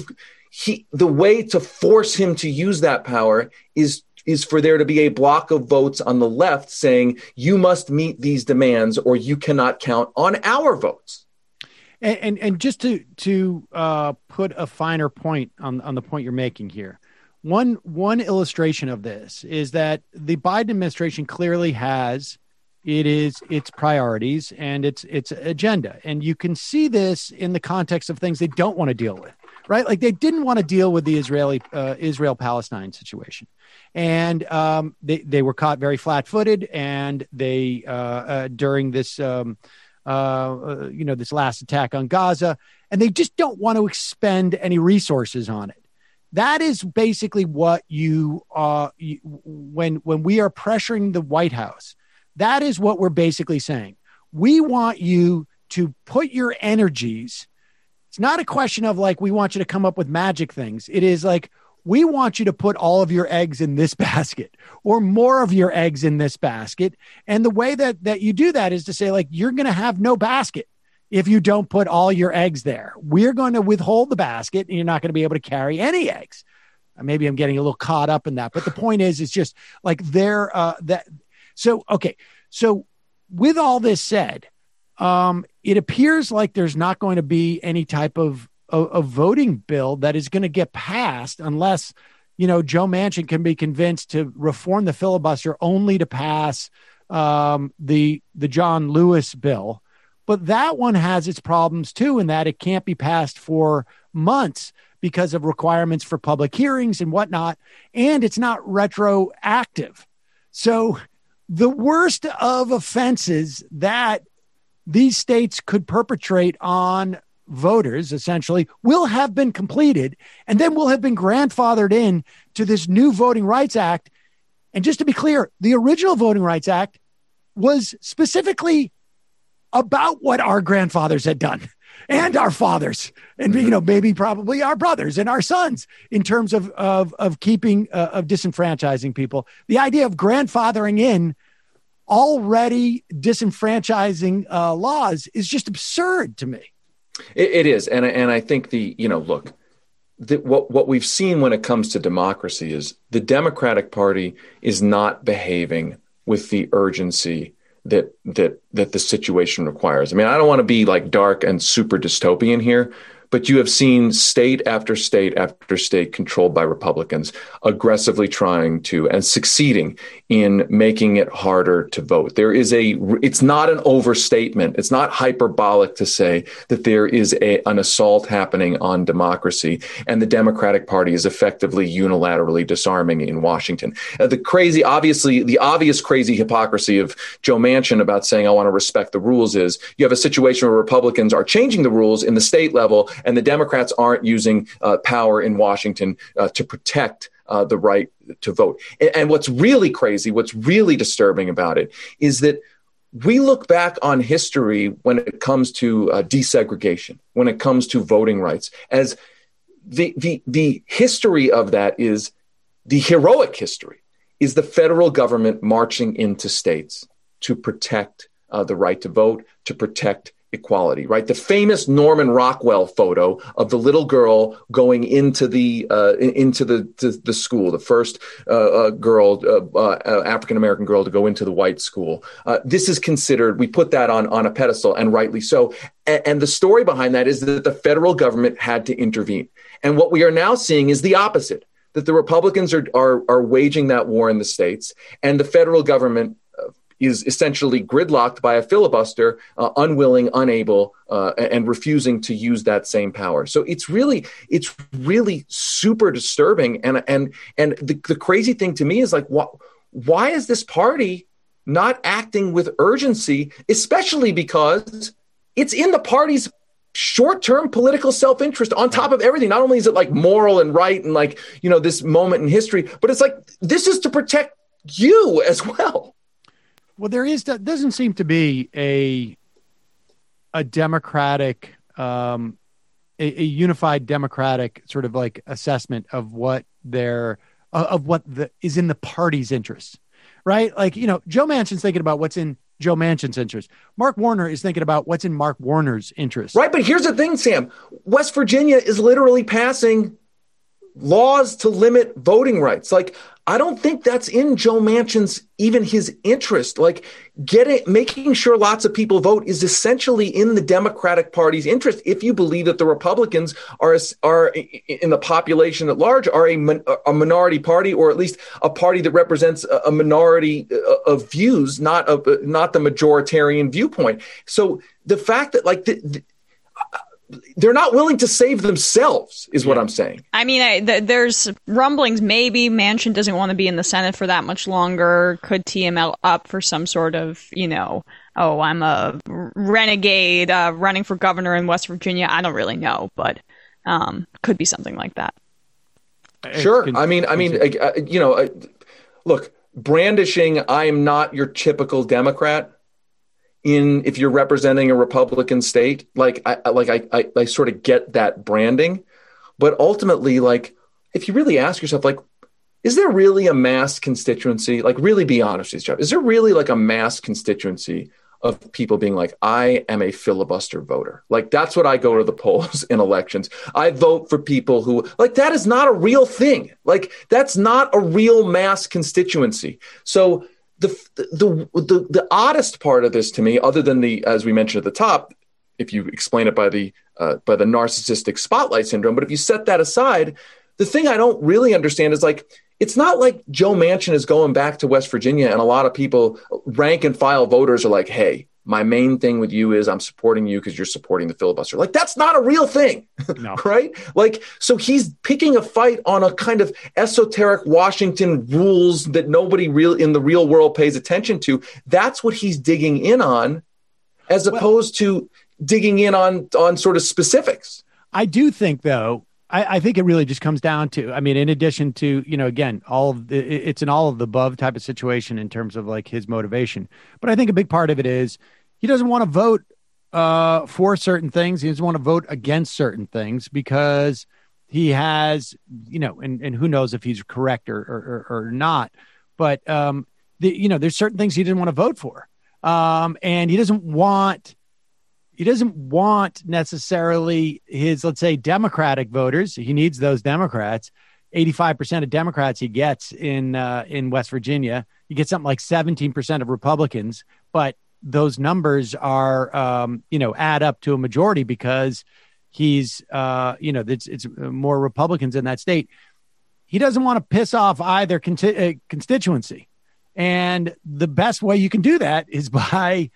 Speaker 7: he the way to force him to use that power is is for there to be a block of votes on the left saying you must meet these demands or you cannot count on our votes.
Speaker 2: And and, and just to to uh, put a finer point on on the point you're making here, one one illustration of this is that the Biden administration clearly has it is its priorities and its its agenda, and you can see this in the context of things they don't want to deal with. Right, like they didn't want to deal with the Israeli uh, Israel-Palestine situation, and um, they they were caught very flat-footed, and they uh, uh, during this um, uh, uh, you know this last attack on Gaza, and they just don't want to expend any resources on it. That is basically what you uh you, when when we are pressuring the White House. That is what we're basically saying. We want you to put your energies. It's not a question of like, we want you to come up with magic things. It is like, we want you to put all of your eggs in this basket or more of your eggs in this basket. And the way that, that you do that is to say, like, you're going to have no basket if you don't put all your eggs there. We're going to withhold the basket and you're not going to be able to carry any eggs. Maybe I'm getting a little caught up in that, but the point is, it's just like they're uh, that. So, okay. So with all this said, Um, it appears like there's not going to be any type of, of, of voting bill that is going to get passed unless, you know, Joe Manchin can be convinced to reform the filibuster only to pass um, the the John Lewis bill. But that one has its problems, too, in that it can't be passed for months because of requirements for public hearings and whatnot. And it's not retroactive. So the worst of offenses that these states could perpetrate on voters, essentially, will have been completed, and then will have been grandfathered in to this new Voting Rights Act. And just to be clear, the original Voting Rights Act was specifically about what our grandfathers had done and our fathers and, you know, maybe probably our brothers and our sons in terms of, of, of keeping, uh, of disenfranchising people. The idea of grandfathering in already disenfranchising uh, laws is just absurd to me.
Speaker 7: It, it is. And, and I think the, you know, look, the, what, what we've seen when it comes to democracy is the Democratic Party is not behaving with the urgency that, that, that the situation requires. I mean, I don't want to be like dark and super dystopian here, but you have seen state after state after state controlled by Republicans aggressively trying to and succeeding in making it harder to vote. There is a, it's not an overstatement. It's not hyperbolic to say that there is a, an assault happening on democracy, and the Democratic Party is effectively unilaterally disarming in Washington. Uh, the crazy, obviously, the obvious crazy hypocrisy of Joe Manchin about saying, I want to respect the rules is you have a situation where Republicans are changing the rules in the state level, and the Democrats aren't using uh, power in Washington uh, to protect uh, the right to vote. And, and what's really crazy, what's really disturbing about it is that we look back on history when it comes to uh, desegregation, when it comes to voting rights, as the, the, the history of that is the heroic history, is the federal government marching into states to protect uh, the right to vote, to protect equality, right? The famous Norman Rockwell photo of the little girl going into the uh, into the, the the school, the first uh, uh, girl, uh, uh, African American girl to go into the white school. Uh, this is considered. We put that on on a pedestal, and rightly so. And, and the story behind that is that the federal government had to intervene. And what we are now seeing is the opposite: that the Republicans are are, are waging that war in the states, and the federal government is essentially gridlocked by a filibuster, uh, unwilling, unable, uh, and refusing to use that same power. So it's really, it's really super disturbing. And and and the, the crazy thing to me is like, wh- why is this party not acting with urgency, especially because it's in the party's short-term political self-interest on top of everything. Not only is it like moral and right and like, you know, this moment in history, but it's like, this is to protect you as well.
Speaker 2: Well, there is doesn't seem to be a a democratic, um, a, a unified democratic sort of like assessment of what their uh, of what the is in the party's interest, right? Like, you know, Joe Manchin's thinking about what's in Joe Manchin's interest. Mark Warner is thinking about what's in Mark Warner's interest.
Speaker 7: Right, but here's the thing, Sam. West Virginia is literally passing laws to limit voting rights. Like, I don't think that's in Joe Manchin's, even his interest. Like, getting, making sure lots of people vote is essentially in the Democratic Party's interest. If you believe that the Republicans are, are in the population at large, are a, a minority party, or at least a party that represents a minority of views, not a, not the majoritarian viewpoint. So the fact that, like, the, the, they're not willing to save themselves is what I'm saying.
Speaker 3: I mean, I, th- there's rumblings. Maybe Manchin doesn't want to be in the Senate for that much longer. Could tee him up for some sort of, you know, oh, I'm a renegade uh, running for governor in West Virginia. I don't really know, but um, could be something like that.
Speaker 7: Sure. I mean, I mean, uh, you know, uh, look, brandishing, I am not your typical Democrat. In if you're representing a Republican state, like I like I, I I sort of get that branding, but ultimately, like, if you really ask yourself, like, is there really a mass constituency? Like, really be honest with yourself. Is there really like a mass constituency of people being like, I am a filibuster voter? Like, that's what I go to the polls in elections. I vote for people who, like, that is not a real thing. Like, that's not a real mass constituency. So The, the the the oddest part of this to me, other than the, as we mentioned at the top, if you explain it by the uh, by the narcissistic spotlight syndrome, but if you set that aside, the thing I don't really understand is, like, it's not like Joe Manchin is going back to West Virginia and a lot of people, rank and file voters, are like, hey, my main thing with you is I'm supporting you because you're supporting the filibuster. Like, that's not a real thing, no. Right? Like, so he's picking a fight on a kind of esoteric Washington rules that nobody real in the real world pays attention to. That's what he's digging in on, as opposed well, to digging in on, on sort of specifics.
Speaker 2: I do think, though, I, I think it really just comes down to, I mean, in addition to, you know, again, all of the, it's an all of the above type of situation in terms of like his motivation. But I think a big part of it is, he doesn't want to vote uh, for certain things. He doesn't want to vote against certain things because he has, you know, and, and who knows if he's correct or or, or not. But, um, the, you know, there's certain things he didn't want to vote for. Um, and he doesn't want, he doesn't want necessarily his, let's say, Democratic voters. He needs those Democrats. eighty-five percent of Democrats he gets in uh, in West Virginia. You get something like seventeen percent of Republicans, but those numbers are, um, you know, add up to a majority because he's, uh, you know, it's, it's more Republicans in that state. He doesn't want to piss off either con- uh, constituency. And the best way you can do that is by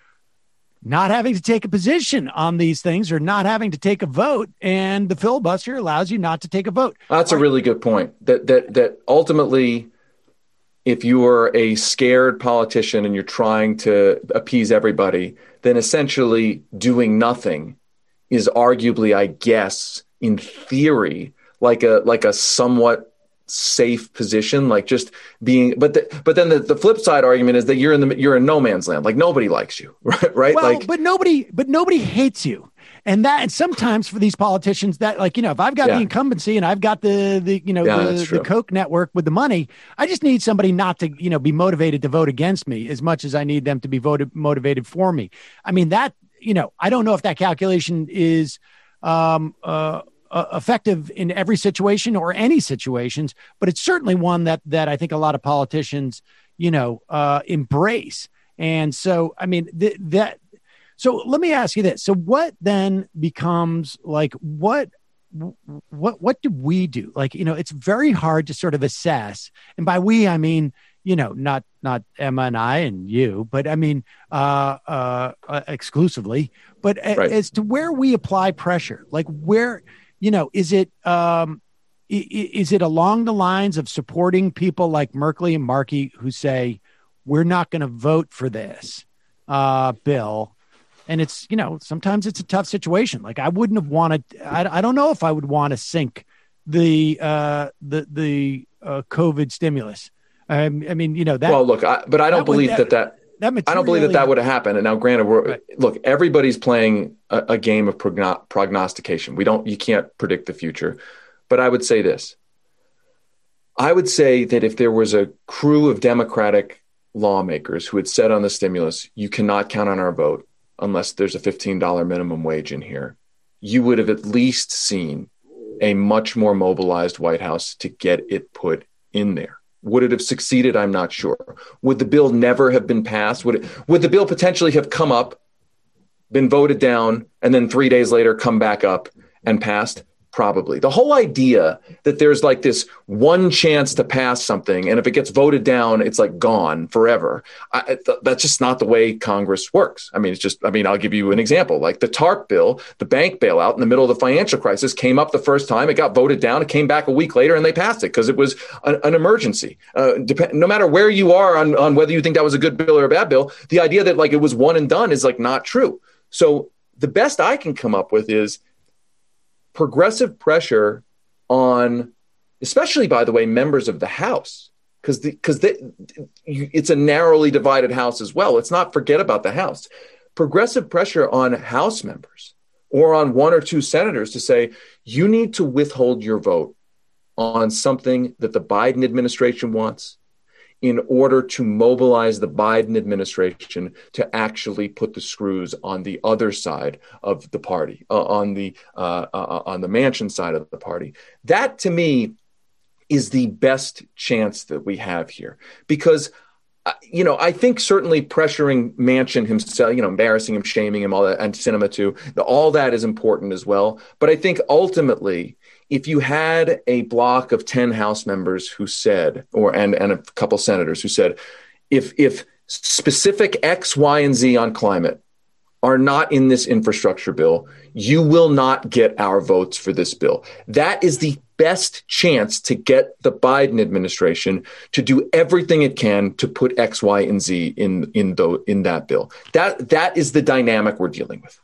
Speaker 2: not having to take a position on these things or not having to take a vote. And the filibuster allows you not to take a vote.
Speaker 7: That's a really good point. That, that, that ultimately, if you are a scared politician and you're trying to appease everybody, then essentially doing nothing is arguably, I guess, in theory, like a like a somewhat safe position, like just being. But the, but then the, the flip side argument is that you're in the you're in no man's land. Like, nobody likes you, right? Right?
Speaker 2: Well,
Speaker 7: like,
Speaker 2: but nobody, but nobody hates you. And that, and sometimes for these politicians that, like, you know, if I've got yeah. the incumbency and I've got the, the you know, yeah, the, the Koch network with the money, I just need somebody not to, you know, be motivated to vote against me as much as I need them to be voted motivated for me. I mean, that, you know, I don't know if that calculation is um, uh, uh, effective in every situation or any situations, but it's certainly one that, that I think a lot of politicians, you know, uh, embrace. And so, I mean, th- that, So let me ask you this. So what then becomes like, what, what, what do we do? Like, you know, it's very hard to sort of assess. And by we, I mean, you know, not, not Emma and I and you, but I mean, uh, uh, uh exclusively, but a, right. as to where we apply pressure, like where, you know, is it, um, is it along the lines of supporting people like Merkley and Markey who say, we're not going to vote for this uh, bill? And it's, you know, sometimes it's a tough situation. Like I wouldn't have wanted, I, I don't know if I would want to sink the, uh, the, the uh, COVID stimulus. Um, I mean, you know, that.
Speaker 7: Well, look, I, but I don't that believe would, that, that, that, that I don't believe that that would have happened. And now granted, we're, right. look, everybody's playing a, a game of progno- prognostication. We don't, you can't predict the future, but I would say this. I would say that if there was a crew of Democratic lawmakers who had said on the stimulus, you cannot count on our vote unless there's a fifteen dollars minimum wage in here, you would have at least seen a much more mobilized White House to get it put in there. Would it have succeeded? I'm not sure. Would the bill never have been passed? Would it, would the bill potentially have come up, been voted down, and then three days later come back up and passed? Probably. The whole idea that there's like this one chance to pass something, and if it gets voted down, it's like gone forever. I, th- that's just not the way Congress works. I mean, it's just, I mean, I'll give you an example. Like the TARP bill, the bank bailout in the middle of the financial crisis came up the first time, it got voted down, it came back a week later and they passed it because it was an, an emergency. Uh, dep- no matter where you are on, on whether you think that was a good bill or a bad bill, the idea that like it was one and done is like not true. So the best I can come up with is progressive pressure on, especially, by the way, members of the House, because because it's a narrowly divided House as well. Let's not forget about the House. Progressive pressure on House members or on one or two senators to say, you need to withhold your vote on something that the Biden administration wants in order to mobilize the Biden administration to actually put the screws on the other side of the party, uh, on the uh, uh, on the Manchin side of the party. That, to me, is the best chance that we have here. Because, uh, you know, I think certainly pressuring Manchin himself, you know, embarrassing him, shaming him, all that, and Sinema too, all that is important as well. But I think ultimately, if you had a block of ten House members who said, or and, and a couple senators who said, if if specific X, Y, and Z on climate are not in this infrastructure bill, you will not get our votes for this bill. That is the best chance to get the Biden administration to do everything it can to put X, Y, and Z in in the, in that bill. That that is the dynamic we're dealing with.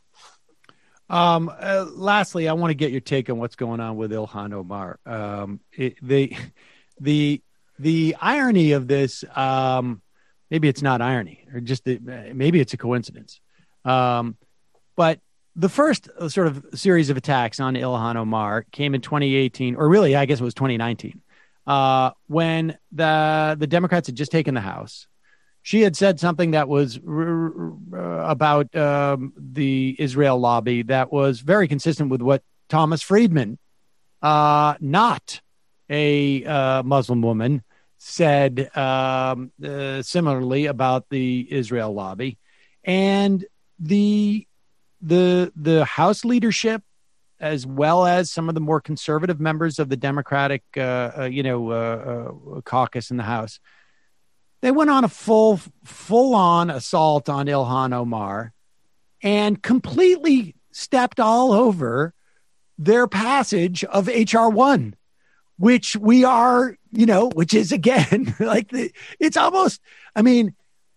Speaker 2: Um, uh, lastly, I want to get your take on what's going on with Ilhan Omar. Um, it, the, the, the irony of this, um, maybe it's not irony or just the, maybe it's a coincidence. Um, but the first sort of series of attacks on Ilhan Omar came in twenty eighteen, or really, I guess it was twenty nineteen, uh, when the, the Democrats had just taken the House. She had said something that was r- r- about um, the Israel lobby that was very consistent with what Thomas Friedman, uh, not a uh, Muslim woman, said um, uh, similarly about the Israel lobby. And the the the House leadership, as well as some of the more conservative members of the Democratic, uh, uh, you know, uh, uh, caucus in the House, they went on a full, full-on assault on Ilhan Omar and completely stepped all over their passage of H R one, which we are, you know, which is, again, like the, it's almost, I mean,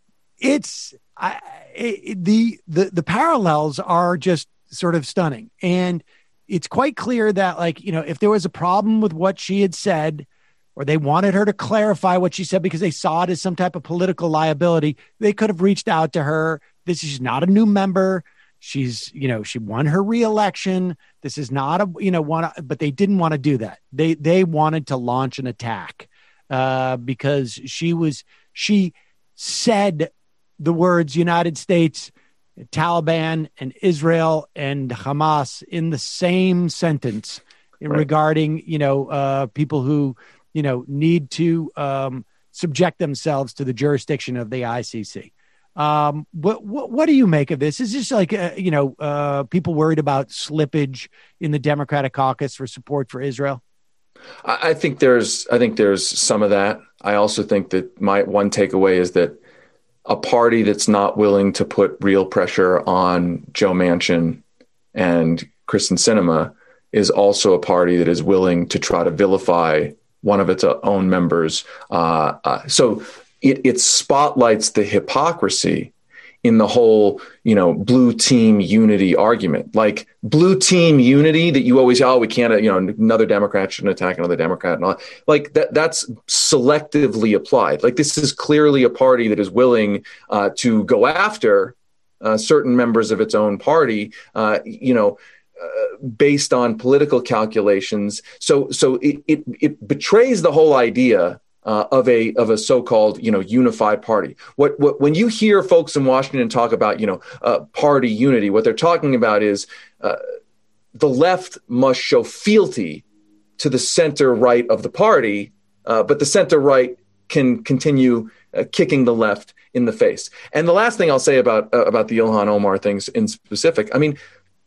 Speaker 2: it's I, it, the, the, the parallels are just sort of stunning. And it's quite clear that, like, you know, if there was a problem with what she had said, or they wanted her to clarify what she said because they saw it as some type of political liability, they could have reached out to her. This is not a new member. She's, you know, she won her reelection. This is not a, you know, one, but they didn't want to do that. They, they wanted to launch an attack uh, because she was, she said the words United States, Taliban, and Israel and Hamas in the same sentence right. regarding, you know, uh, people who, you know, need to um, subject themselves to the jurisdiction of the I C C. Um, what, what what do you make of this? Is this like, uh, you know, uh, people worried about slippage in the Democratic caucus for support for Israel?
Speaker 7: I think there's I think there's some of that. I also think that my one takeaway is that a party that's not willing to put real pressure on Joe Manchin and Kyrsten Sinema is also a party that is willing to try to vilify one of its own members. Uh, uh, so it, it spotlights the hypocrisy in the whole, you know, blue team unity argument. Like blue team unity that you always, oh, we can't, you know, another Democrat shouldn't attack another Democrat and all. Like that, that's selectively applied. Like this is clearly a party that is willing uh, to go after uh, certain members of its own party, uh, you know, Uh, based on political calculations. So so it, it, it betrays the whole idea uh, of a of a so-called, you know, unified party. What, what when you hear folks in Washington talk about, you know, uh, party unity, what they're talking about is uh, the left must show fealty to the center right of the party, uh, but the center right can continue uh, kicking the left in the face. And the last thing I'll say about uh, about the Ilhan Omar things in specific, I mean,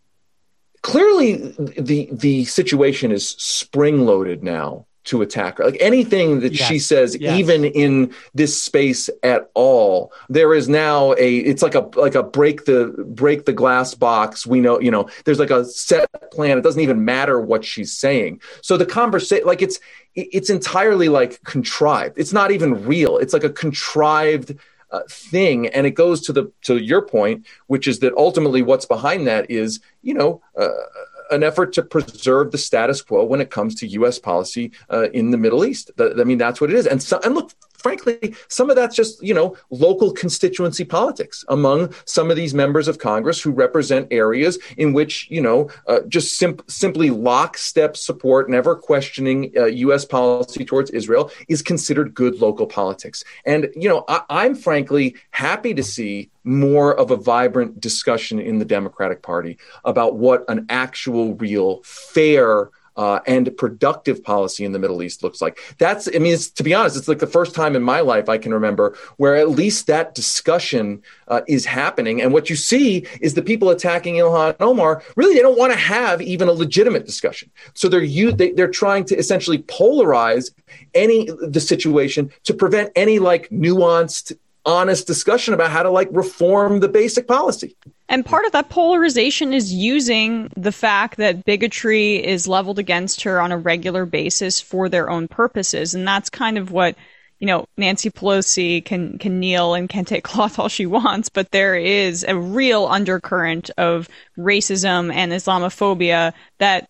Speaker 7: clearly the the situation is spring-loaded now to attack her. Like anything that yes. she says, yes. even in this space at all, there is now a, it's like a, like a break the, break the glass box. We know, you know, there's like a set plan. It doesn't even matter what she's saying. So the conversation, like it's, it's entirely like contrived. It's not even real. It's like a contrived uh, thing. And it goes to the, to your point, which is that ultimately what's behind that is, you know, uh, an effort to preserve the status quo when it comes to U S policy uh, in the Middle East. I mean, that's what it is. And so, and look, frankly, some of that's just, you know, local constituency politics among some of these members of Congress who represent areas in which, you know, uh, just sim- simply lockstep support, never questioning uh, U S policy towards Israel is considered good local politics. And, you know, I- I'm frankly happy to see more of a vibrant discussion in the Democratic Party about what an actual, real, fair Uh, and productive policy in the Middle East looks like. That's, I mean, it's, to be honest, it's like the first time in my life I can remember where at least that discussion uh, is happening. And what you see is the people attacking Ilhan Omar, really, they don't want to have even a legitimate discussion. So they're you, they, they're trying to essentially polarize any the situation to prevent any like nuanced, honest discussion about how to like reform the basic policy.
Speaker 3: And part of that polarization is using the fact that bigotry is leveled against her on a regular basis for their own purposes. And that's kind of what, you know, Nancy Pelosi can, can kneel and can take cloth all she wants, but there is a real undercurrent of racism and Islamophobia that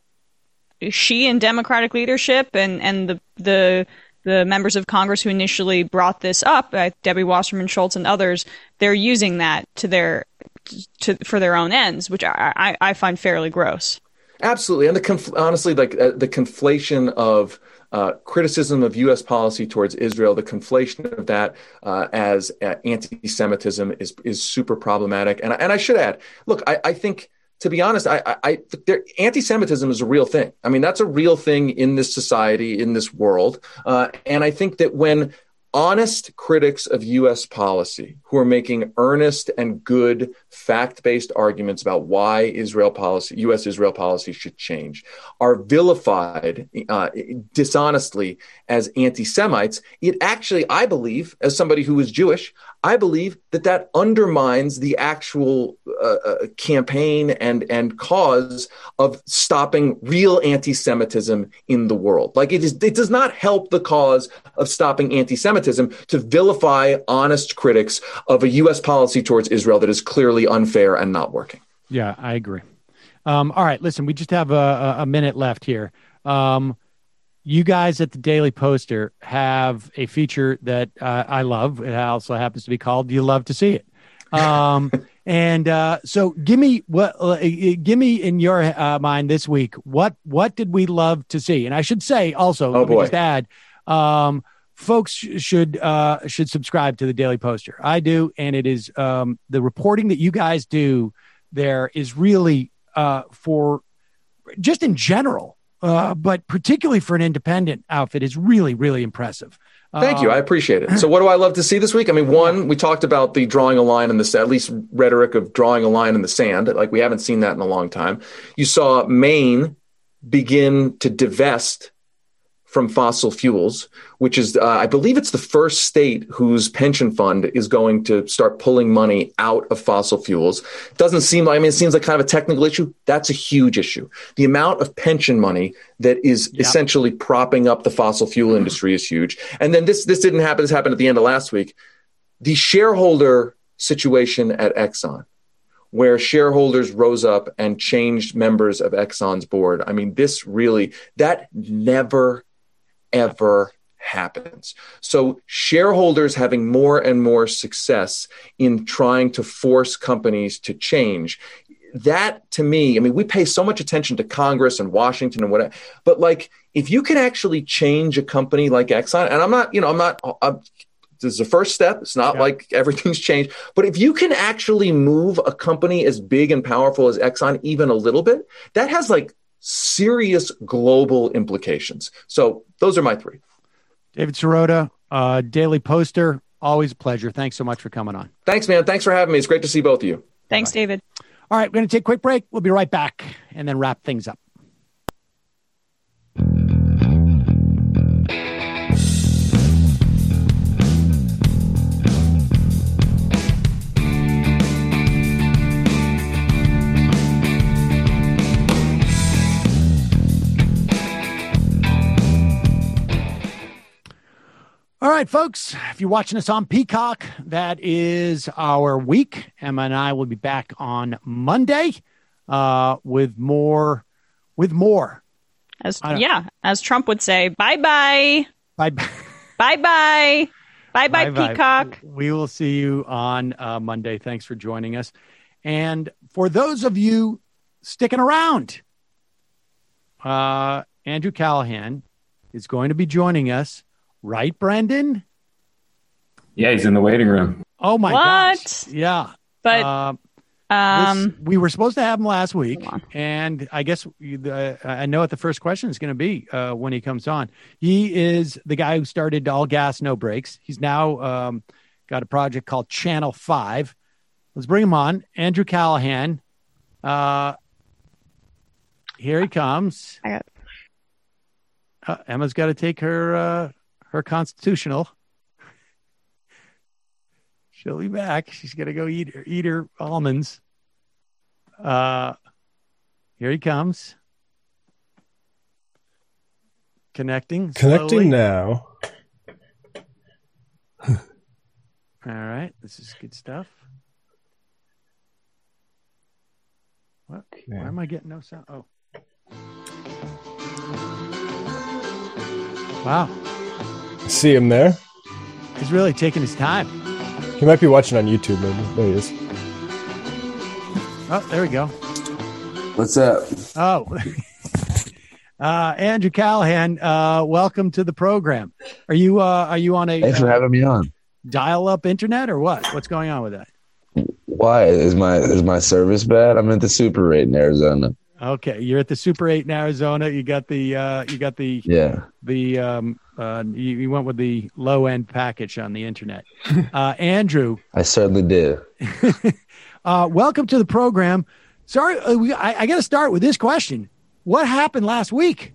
Speaker 3: she and Democratic leadership and, and the, the, the members of Congress who initially brought this up, uh, Debbie Wasserman Schultz and others, they're using that to their to for their own ends, which I, I, I find fairly gross.
Speaker 7: Absolutely. And the conf- honestly, like uh, the conflation of uh, criticism of U S policy towards Israel, the conflation of that uh, as uh, anti-Semitism is is super problematic. And, and I should add, look, I, I think, to be honest, I, I, I there, anti-Semitism is a real thing. I mean, that's a real thing in this society, in this world. Uh, and I think that when honest critics of U S policy who are making earnest and good fact-based arguments about why Israel policy, U S Israel policy should change, are vilified uh, dishonestly as anti-Semites, it actually, I believe, as somebody who is Jewish, I believe that that undermines the actual uh, campaign and, and cause of stopping real anti-Semitism in the world. Like it is, it does not help the cause of stopping anti-Semitism to vilify honest critics of a U S policy towards Israel that is clearly unfair and not working.
Speaker 2: Yeah, I agree. Um, all right, listen, we just have a, a minute left here. Um, You guys at the Daily Poster have a feature that uh, I love. It also happens to be called "Do You Love to See It?" Um, and uh, so, give me what, uh, give me in your uh, mind this week. What what did we love to see? And I should say also,
Speaker 7: oh,
Speaker 2: let me
Speaker 7: boy.
Speaker 2: just add, um, folks should uh, should subscribe to the Daily Poster. I do, and it is um, the reporting that you guys do there is really uh, for just in general. Uh, but particularly for an independent outfit, is really, really impressive.
Speaker 7: Thank you. I appreciate it. So what do I love to see this week? I mean, one, we talked about the drawing a line in the sand, at least rhetoric of drawing a line in the sand. Like we haven't seen that in a long time. You saw Maine begin to divest from fossil fuels, which is, uh, I believe it's the first state whose pension fund is going to start pulling money out of fossil fuels. Doesn't seem like, I mean, it seems like kind of a technical issue. That's a huge issue. The amount of pension money that is yep. essentially propping up the fossil fuel industry is huge. And then this, this didn't happen. This happened at the end of last week. The shareholder situation at Exxon, where shareholders rose up and changed members of Exxon's board. I mean, this really, that never ever happens. So shareholders having more and more success in trying to force companies to change, that to me, I mean, we pay so much attention to Congress and Washington and whatever, but like, if you can actually change a company like Exxon, and I'm not, you know, I'm not, I'm, This is the first step. It's not yeah. like everything's changed. But if you can actually move a company as big and powerful as Exxon even a little bit, that has like serious global implications. So those are my three.
Speaker 2: David Sirota, uh, Daily Poster, always a pleasure. Thanks so much for coming on.
Speaker 7: Thanks, man. Thanks for having me. It's great to see both of you.
Speaker 3: Thanks, Bye. David.
Speaker 2: All right, we're going to take a quick break. We'll be right back and then wrap things up. All right, folks, if you're watching us on Peacock, that is our week. Emma and I will be back on Monday uh, with more, with more.
Speaker 3: As yeah, as Trump would say, bye-bye.
Speaker 2: Bye-bye.
Speaker 3: Bye-bye. Bye-bye,
Speaker 2: Bye-bye.
Speaker 3: Peacock.
Speaker 2: We will see you on uh, Monday. Thanks for joining us. And for those of you sticking around, uh, Andrew Callahan is going to be joining us. Right, Brendan?
Speaker 6: Yeah, he's in the waiting room.
Speaker 2: Oh, my
Speaker 3: what?
Speaker 2: gosh. Yeah.
Speaker 3: But
Speaker 2: uh,
Speaker 3: um,
Speaker 2: this, we were supposed to have him last week, and I guess uh, I know what the first question is going to be uh, when he comes on. He is the guy who started All Gas, No Brakes. He's now um, got a project called Channel five. Let's bring him on. Andrew Callahan. Uh, here he comes.
Speaker 3: I got-
Speaker 2: uh, Emma's got to take her... Uh, Her constitutional. She'll be back. She's gonna go eat her, eat her almonds. Uh, here he comes. Connecting.
Speaker 8: Connecting
Speaker 2: slowly.
Speaker 8: now.
Speaker 2: All right, this is good stuff. What? Okay. Why am I getting no sound? Oh. Wow.
Speaker 8: See him there?
Speaker 2: He's really taking his time.
Speaker 8: He might be watching on YouTube, maybe. There he is.
Speaker 2: Oh, there we go.
Speaker 9: What's up?
Speaker 2: Oh. uh, Andrew Callahan, uh, welcome to the program. Are you uh, are you on a
Speaker 9: Thanks for
Speaker 2: uh,
Speaker 9: having me on.
Speaker 2: dial-up internet or what? What's going on with that?
Speaker 9: Why? Is my is my service bad? I'm at the Super eight in Arizona.
Speaker 2: Okay, you're at the Super eight in Arizona. You got the uh, you got the
Speaker 9: yeah
Speaker 2: the um uh you, you went with the low end package on the internet. Uh, Andrew,
Speaker 9: I certainly did.
Speaker 2: uh, welcome to the program. Sorry, uh, we, I, I got to start with this question. What happened last week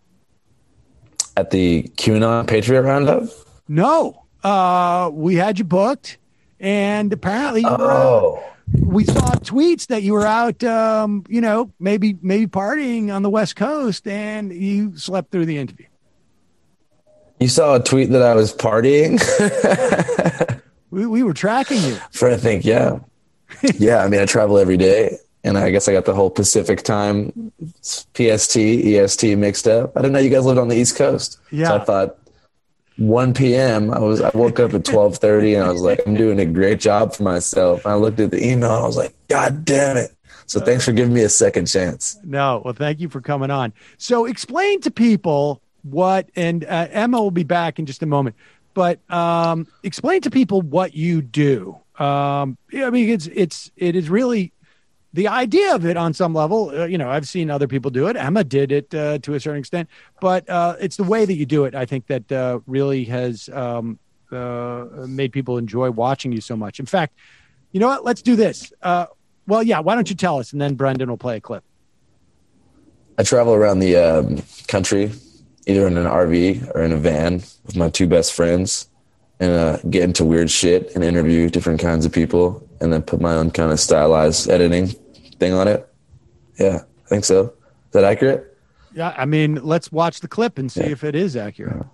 Speaker 9: at the QAnon Patriot Roundup?
Speaker 2: No, uh, we had you booked, and apparently, you
Speaker 9: oh.
Speaker 2: were, uh, we saw tweets that you were out, um, you know, maybe maybe partying on the West Coast, and you slept through the interview.
Speaker 9: You saw a tweet that I was partying?
Speaker 2: we, we were tracking you.
Speaker 9: For I think, yeah. Yeah, I mean, I travel every day, and I guess I got the whole Pacific time, P S T, E S T mixed up. I didn't know you guys lived on the East Coast.
Speaker 2: Yeah.
Speaker 9: So I thought one p.m. I was I woke up at twelve thirty, and I was like, I'm doing a great job for myself. And I looked at the email, and I was like, God damn it. So thanks for giving me a second chance.
Speaker 2: No, well, thank you for coming on. So explain to people what, and uh, Emma will be back in just a moment, but um, explain to people what you do. Um, I mean, it's, it's, it is really the idea of it on some level. Uh, you know, I've seen other people do it. Emma did it uh, to a certain extent, but uh, it's the way that you do it. I think that uh, really has um, uh, made people enjoy watching you so much. In fact, you know what? Let's do this. Uh, well, yeah, why don't you tell us, and then Brendan will play a clip.
Speaker 9: I travel around the um, country, either in an R V or in a van with my two best friends, and uh, get into weird shit and interview different kinds of people, and then put my own kind of stylized editing thing on it. Yeah, I think so. Is that accurate?
Speaker 2: Yeah, I mean, let's watch the clip and see yeah. if it is accurate.
Speaker 9: Yeah.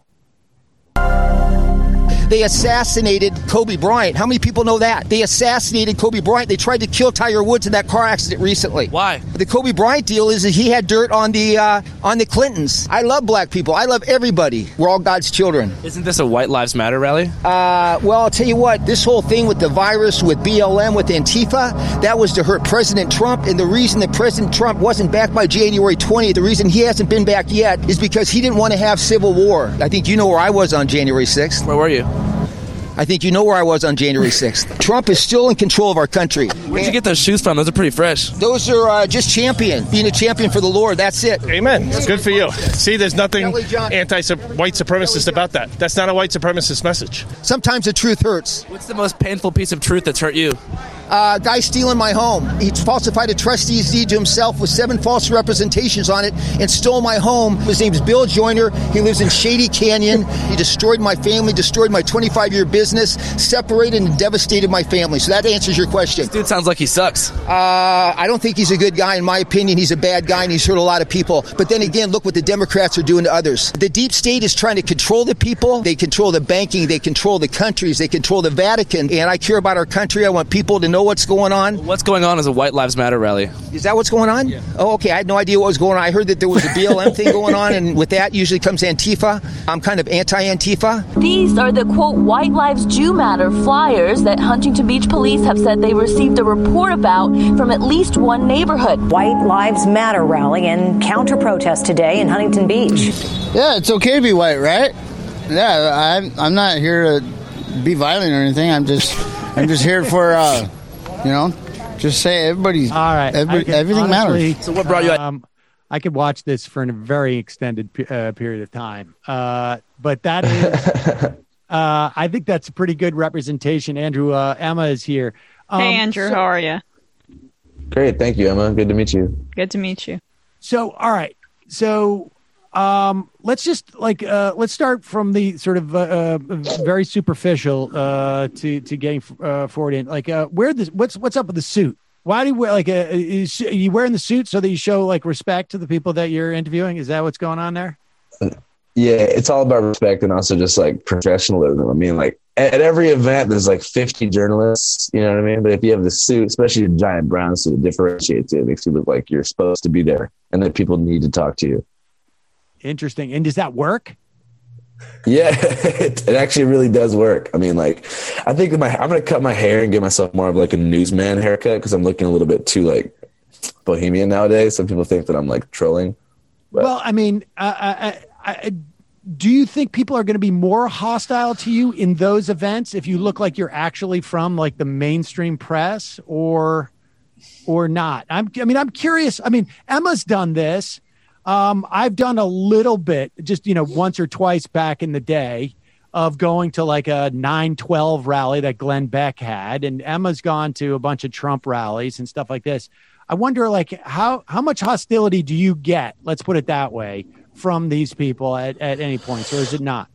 Speaker 10: They assassinated Kobe Bryant. How many people know that? They assassinated Kobe Bryant. They tried to kill Tiger Woods in that car accident recently.
Speaker 11: Why?
Speaker 10: The Kobe Bryant deal is that he had dirt on the uh, on the Clintons. I love black people. I love everybody. We're all God's children.
Speaker 11: Isn't this a White Lives Matter rally?
Speaker 10: Uh, well, I'll tell you what. This whole thing with the virus, with B L M, with Antifa, that was to hurt President Trump. And the reason that President Trump wasn't back by January twentieth, the reason he hasn't been back yet, is because he didn't want to have civil war. I think you know where I was on January sixth.
Speaker 11: Where were you?
Speaker 10: I think you know where I was on January sixth. Trump is still in control of our country.
Speaker 11: Where'd you get those shoes from? Those are pretty fresh.
Speaker 10: Those are uh, just champion, being a champion for the Lord. That's it.
Speaker 12: Amen. It's good for you. See, there's nothing anti-white supremacist about that. That's not a white supremacist message.
Speaker 10: Sometimes the truth hurts.
Speaker 11: What's the most painful piece of truth that's hurt you?
Speaker 10: Uh, guy stealing my home. He falsified a trustee's deed to himself with seven false representations on it and stole my home. His name's Bill Joyner. He lives in Shady Canyon. He destroyed my family, destroyed my twenty-five-year business, separated and devastated my family. So that answers your question.
Speaker 11: This dude sounds like he sucks.
Speaker 10: Uh, I don't think he's a good guy. In my opinion, he's a bad guy and he's hurt a lot of people. But then again, look what the Democrats are doing to others. The deep state is trying to control the people. They control the banking. They control the countries. They control the Vatican. And I care about our country. I want people to know what's going on.
Speaker 11: What's going on is a White Lives Matter rally.
Speaker 10: Is that what's going on? Yeah. Oh, okay. I had no idea what was going on. I heard that there was a B L M thing going on, and with that usually comes Antifa. I'm kind of anti-Antifa.
Speaker 13: These are the, quote, White Lives Do Matter flyers that Huntington Beach police have said they received a report about from at least one neighborhood.
Speaker 14: White Lives Matter rally and counter-protest today in Huntington Beach.
Speaker 15: Yeah, it's okay to be white, right? Yeah, I'm, I'm not here to be violent or anything. I'm just I'm just here for... Uh, You know, just say everybody's
Speaker 2: all right.
Speaker 15: Everybody,
Speaker 2: can,
Speaker 15: everything
Speaker 2: honestly,
Speaker 15: matters.
Speaker 11: So what brought you?
Speaker 2: Um, I could watch this for a very extended uh, period of time, uh, but that is, uh, I think that's a pretty good representation. Andrew, uh, Emma is here. Um,
Speaker 3: hey, Andrew,
Speaker 2: so,
Speaker 3: how are you?
Speaker 9: Great, thank you, Emma. Good to meet you.
Speaker 3: Good to meet you.
Speaker 2: So, all right, so um, let's just like uh, let's start from the sort of uh, uh, very superficial uh, to to getting uh, forward in. Like, uh, where the what's what's up with the suit? Why do you wear like a? Is, are you wearing the suit so that you show like respect to the people that you're interviewing? Is that what's going on there?
Speaker 9: Yeah, it's all about respect and also just like professionalism. I mean, like at, at every event, there's like fifty journalists. You know what I mean? But if you have the suit, especially a giant brown suit, it differentiates you. It makes you look like you're supposed to be there, and that people need to talk to you.
Speaker 2: Interesting. And does that work?
Speaker 9: Yeah, it, it actually really does work. I mean, like, I think my I'm going to cut my hair and give myself more of like a newsman haircut because I'm looking a little bit too like bohemian nowadays. Some people think that I'm like trolling. But.
Speaker 2: Well, I mean, uh, I, I, I, do you think people are going to be more hostile to you in those events if you look like you're actually from like the mainstream press or or not? I'm, I mean, I'm curious. I mean, Emma's done this. Um, I've done a little bit, just, you know, once or twice back in the day of going to like a nine twelve rally that Glenn Beck had. And Emma's gone to a bunch of Trump rallies and stuff like this. I wonder, like, how, how much hostility do you get, let's put it that way, from these people at, at any point, or is it not?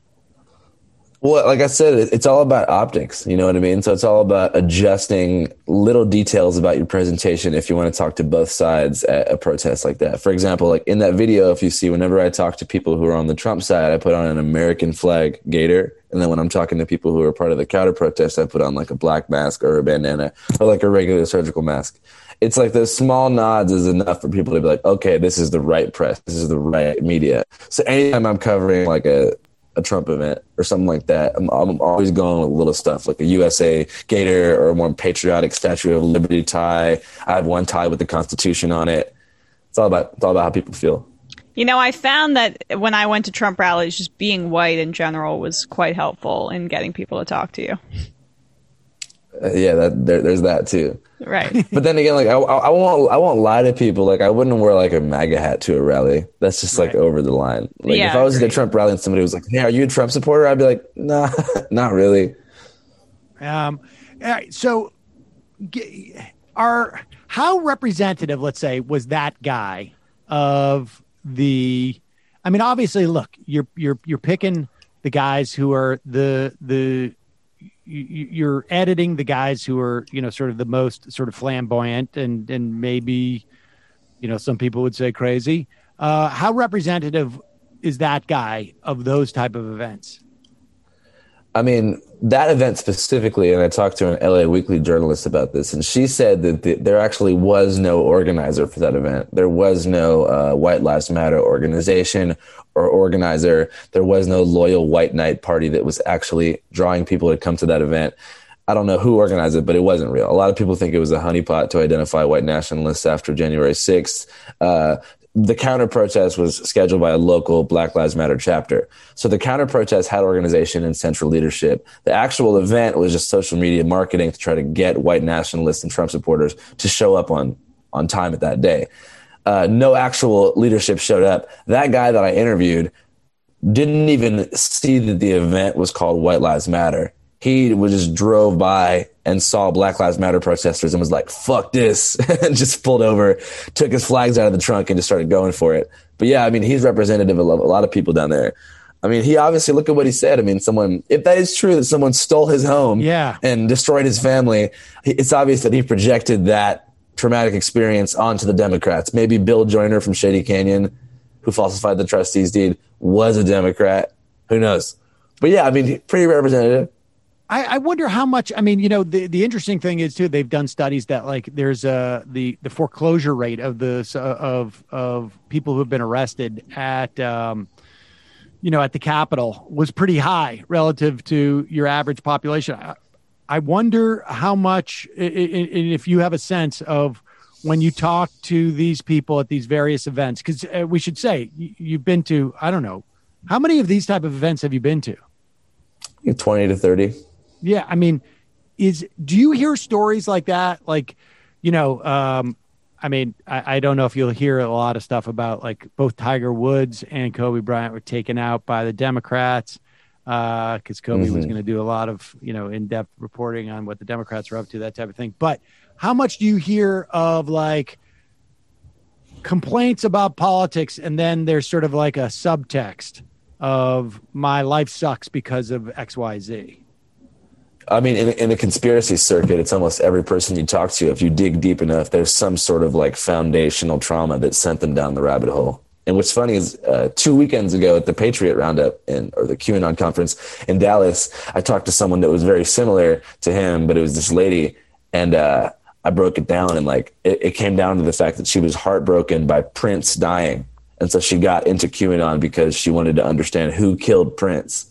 Speaker 9: Well, like I said, it's all about optics. You know what I mean? So it's all about adjusting little details about your presentation if you want to talk to both sides at a protest like that. For example, like in that video, if you see, whenever I talk to people who are on the Trump side, I put on an American flag gaiter. And then when I'm talking to people who are part of the counter protest, I put on like a black mask or a bandana or like a regular surgical mask. It's like those small nods is enough for people to be like, okay, this is the right press. This is the right media. So anytime I'm covering like a, a Trump event or something like that, I'm, I'm always going with little stuff like a U S A gaiter or a more patriotic Statue of Liberty tie. I have one tie with the Constitution on it. It's all about, it's all about how people feel.
Speaker 3: You know, I found that when I went to Trump rallies, just being white in general was quite helpful in getting people to talk to you.
Speaker 9: Uh, yeah, that there, there's that too.
Speaker 3: Right.
Speaker 9: But then again, like I, I won't, I won't lie to people. Like I wouldn't wear like a MAGA hat to a rally. That's just like right. over the line. Like
Speaker 3: yeah,
Speaker 9: if I was at a Trump rally and somebody was like, "Hey, are you a Trump supporter?" I'd be like, "Nah, not really."
Speaker 2: Um. All right, so, are how representative, let's say, was that guy of the? I mean, obviously, look, you're you're you're picking the guys who are the the. You're editing the guys who are, you know, sort of the most sort of flamboyant and, and maybe, you know, some people would say crazy. Uh, how representative is that guy of those type of events?
Speaker 9: I mean, that event specifically, and I talked to an L A Weekly journalist about this, and she said that the, there actually was no organizer for that event. There was no uh, White Lives Matter organization or organizer. There was no loyal white knight party that was actually drawing people to come to that event. I don't know who organized it, but it wasn't real. A lot of people think it was a honeypot to identify white nationalists after January sixth. Uh, the counter protest was scheduled by a local Black Lives Matter chapter. So the counter protest had organization and central leadership. The actual event was just social media marketing to try to get white nationalists and Trump supporters to show up on, on time at that day. Uh, no actual leadership showed up. That guy that I interviewed didn't even see that the event was called White Lives Matter. He was just drove by and saw Black Lives Matter protesters and was like, fuck this, and just pulled over, took his flags out of the trunk and just started going for it. But yeah, I mean, he's representative of a lot of people down there. I mean, he obviously, look at what he said. I mean, someone, if that is true that someone stole his home
Speaker 2: yeah.
Speaker 9: and destroyed his family, it's obvious that he projected that traumatic experience onto the Democrats. Maybe Bill Joyner from Shady Canyon, who falsified the trustee's deed, was a Democrat. Who knows? But yeah, I mean, pretty representative.
Speaker 2: I, I wonder how much, I mean, you know, the, the interesting thing is too, they've done studies that like there's a, the, the foreclosure rate of the, uh, of, of people who've been arrested at, um, you know, at the Capitol was pretty high relative to your average population. I, I wonder how much, if you have a sense of when you talk to these people at these various events, because uh, we should say you've been to, I don't know, how many of these type of events have you been to?
Speaker 9: twenty to thirty.
Speaker 2: Yeah. I mean, is, do you hear stories like that? Like, you know, um, I mean, I, I don't know if you'll hear a lot of stuff about like both Tiger Woods and Kobe Bryant were taken out by the Democrats uh, because Kobe mm-hmm. was going to do a lot of, you know, in-depth reporting on what the Democrats are up to, that type of thing. But how much do you hear of like complaints about politics and then there's sort of like a subtext of my life sucks because of X, Y, Z?
Speaker 9: I mean, in, in the conspiracy circuit, it's almost every person you talk to. If you dig deep enough, there's some sort of like foundational trauma that sent them down the rabbit hole. And what's funny is uh, two weekends ago at the Patriot Roundup in, or the QAnon conference in Dallas, I talked to someone that was very similar to him, but it was this lady. And uh, I broke it down and like it, it came down to the fact that she was heartbroken by Prince dying. And so she got into QAnon because she wanted to understand who killed Prince.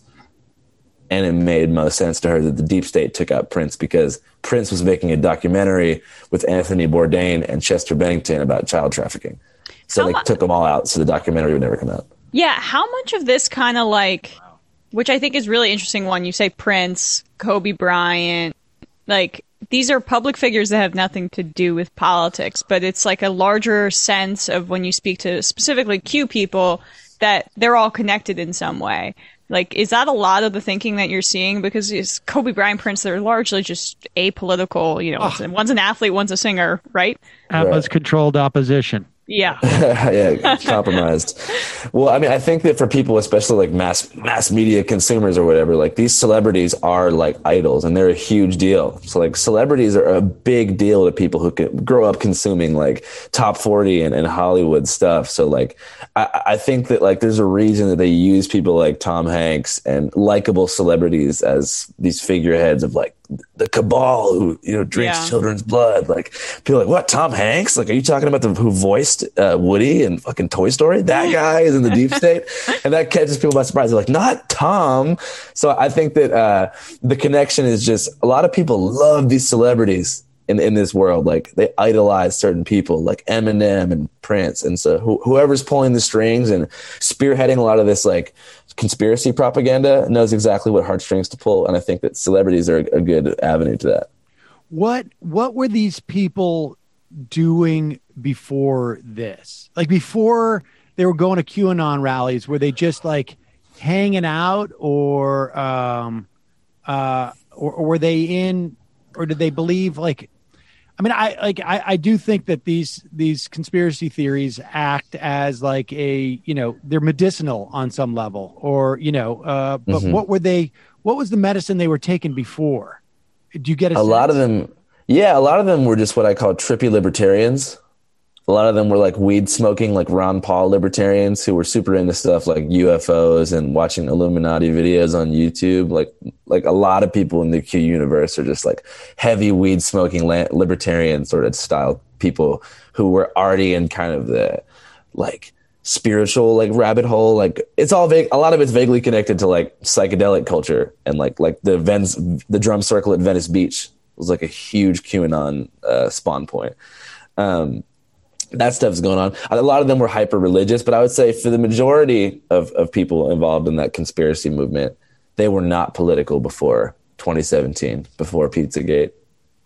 Speaker 9: And it made most sense to her that the deep state took out Prince because Prince was making a documentary with Anthony Bourdain and Chester Bennington about child trafficking. So how they mu- took them all out, so the documentary would never come out.
Speaker 3: Yeah, how much of this kind of like, which I think is really interesting one, you say Prince, Kobe Bryant, like these are public figures that have nothing to do with politics, but it's like a larger sense of when you speak to specifically Q people that they're all connected in some way. Like, is that a lot of the thinking that you're seeing? Because it's Kobe Bryant, Prince, they're largely just apolitical, you know, oh. one's an athlete, one's a singer, right?
Speaker 2: Atlas controlled opposition.
Speaker 3: Yeah.
Speaker 9: yeah, compromised. Well, I mean, I think that for people, especially like mass mass media consumers or whatever, like these celebrities are like idols and they're a huge deal. So like celebrities are a big deal to people who can grow up consuming like top forty and, and Hollywood stuff. So like, I, I think that like there's a reason that they use people like Tom Hanks and likable celebrities as these figureheads of like the cabal who, you know, drinks yeah. children's blood. Like people are like, what, Tom Hanks? Like, are you talking about the who voiced uh, Woody in fucking Toy Story? That guy is in the deep state. And that catches people by surprise. They're like, not Tom. So I think that uh, the connection is just a lot of people love these celebrities in, in this world. Like they idolize certain people like Eminem and Prince. And so wh- whoever's pulling the strings and spearheading a lot of this like conspiracy propaganda knows exactly what heartstrings to pull. And I think that celebrities are a good avenue to that.
Speaker 2: What, what were these people doing before this? Like before they were going to QAnon rallies, were they just like hanging out or, um, uh, or, or were they in, or did they believe like, I mean, I like I, I do think that these these conspiracy theories act as like a, you know, they're medicinal on some level or, you know, uh, but mm-hmm. what were they, what was the medicine they were taking before? Do you get a,
Speaker 9: a lot of them? Yeah, a lot of them were just what I call trippy libertarians. A lot of them were like weed smoking, like Ron Paul libertarians who were super into stuff like U F Os and watching Illuminati videos on YouTube. Like, like a lot of people in the Q universe are just like heavy weed smoking libertarian sort of style people who were already in kind of the like spiritual like rabbit hole. Like it's all vague. A lot of it's vaguely connected to like psychedelic culture and like like the Venice, the drum circle at Venice Beach was like a huge QAnon uh, spawn point. Um, that stuff's going on. A lot of them were hyper religious, but I would say for the majority of, of people involved in that conspiracy movement, they were not political before twenty seventeen, before Pizzagate,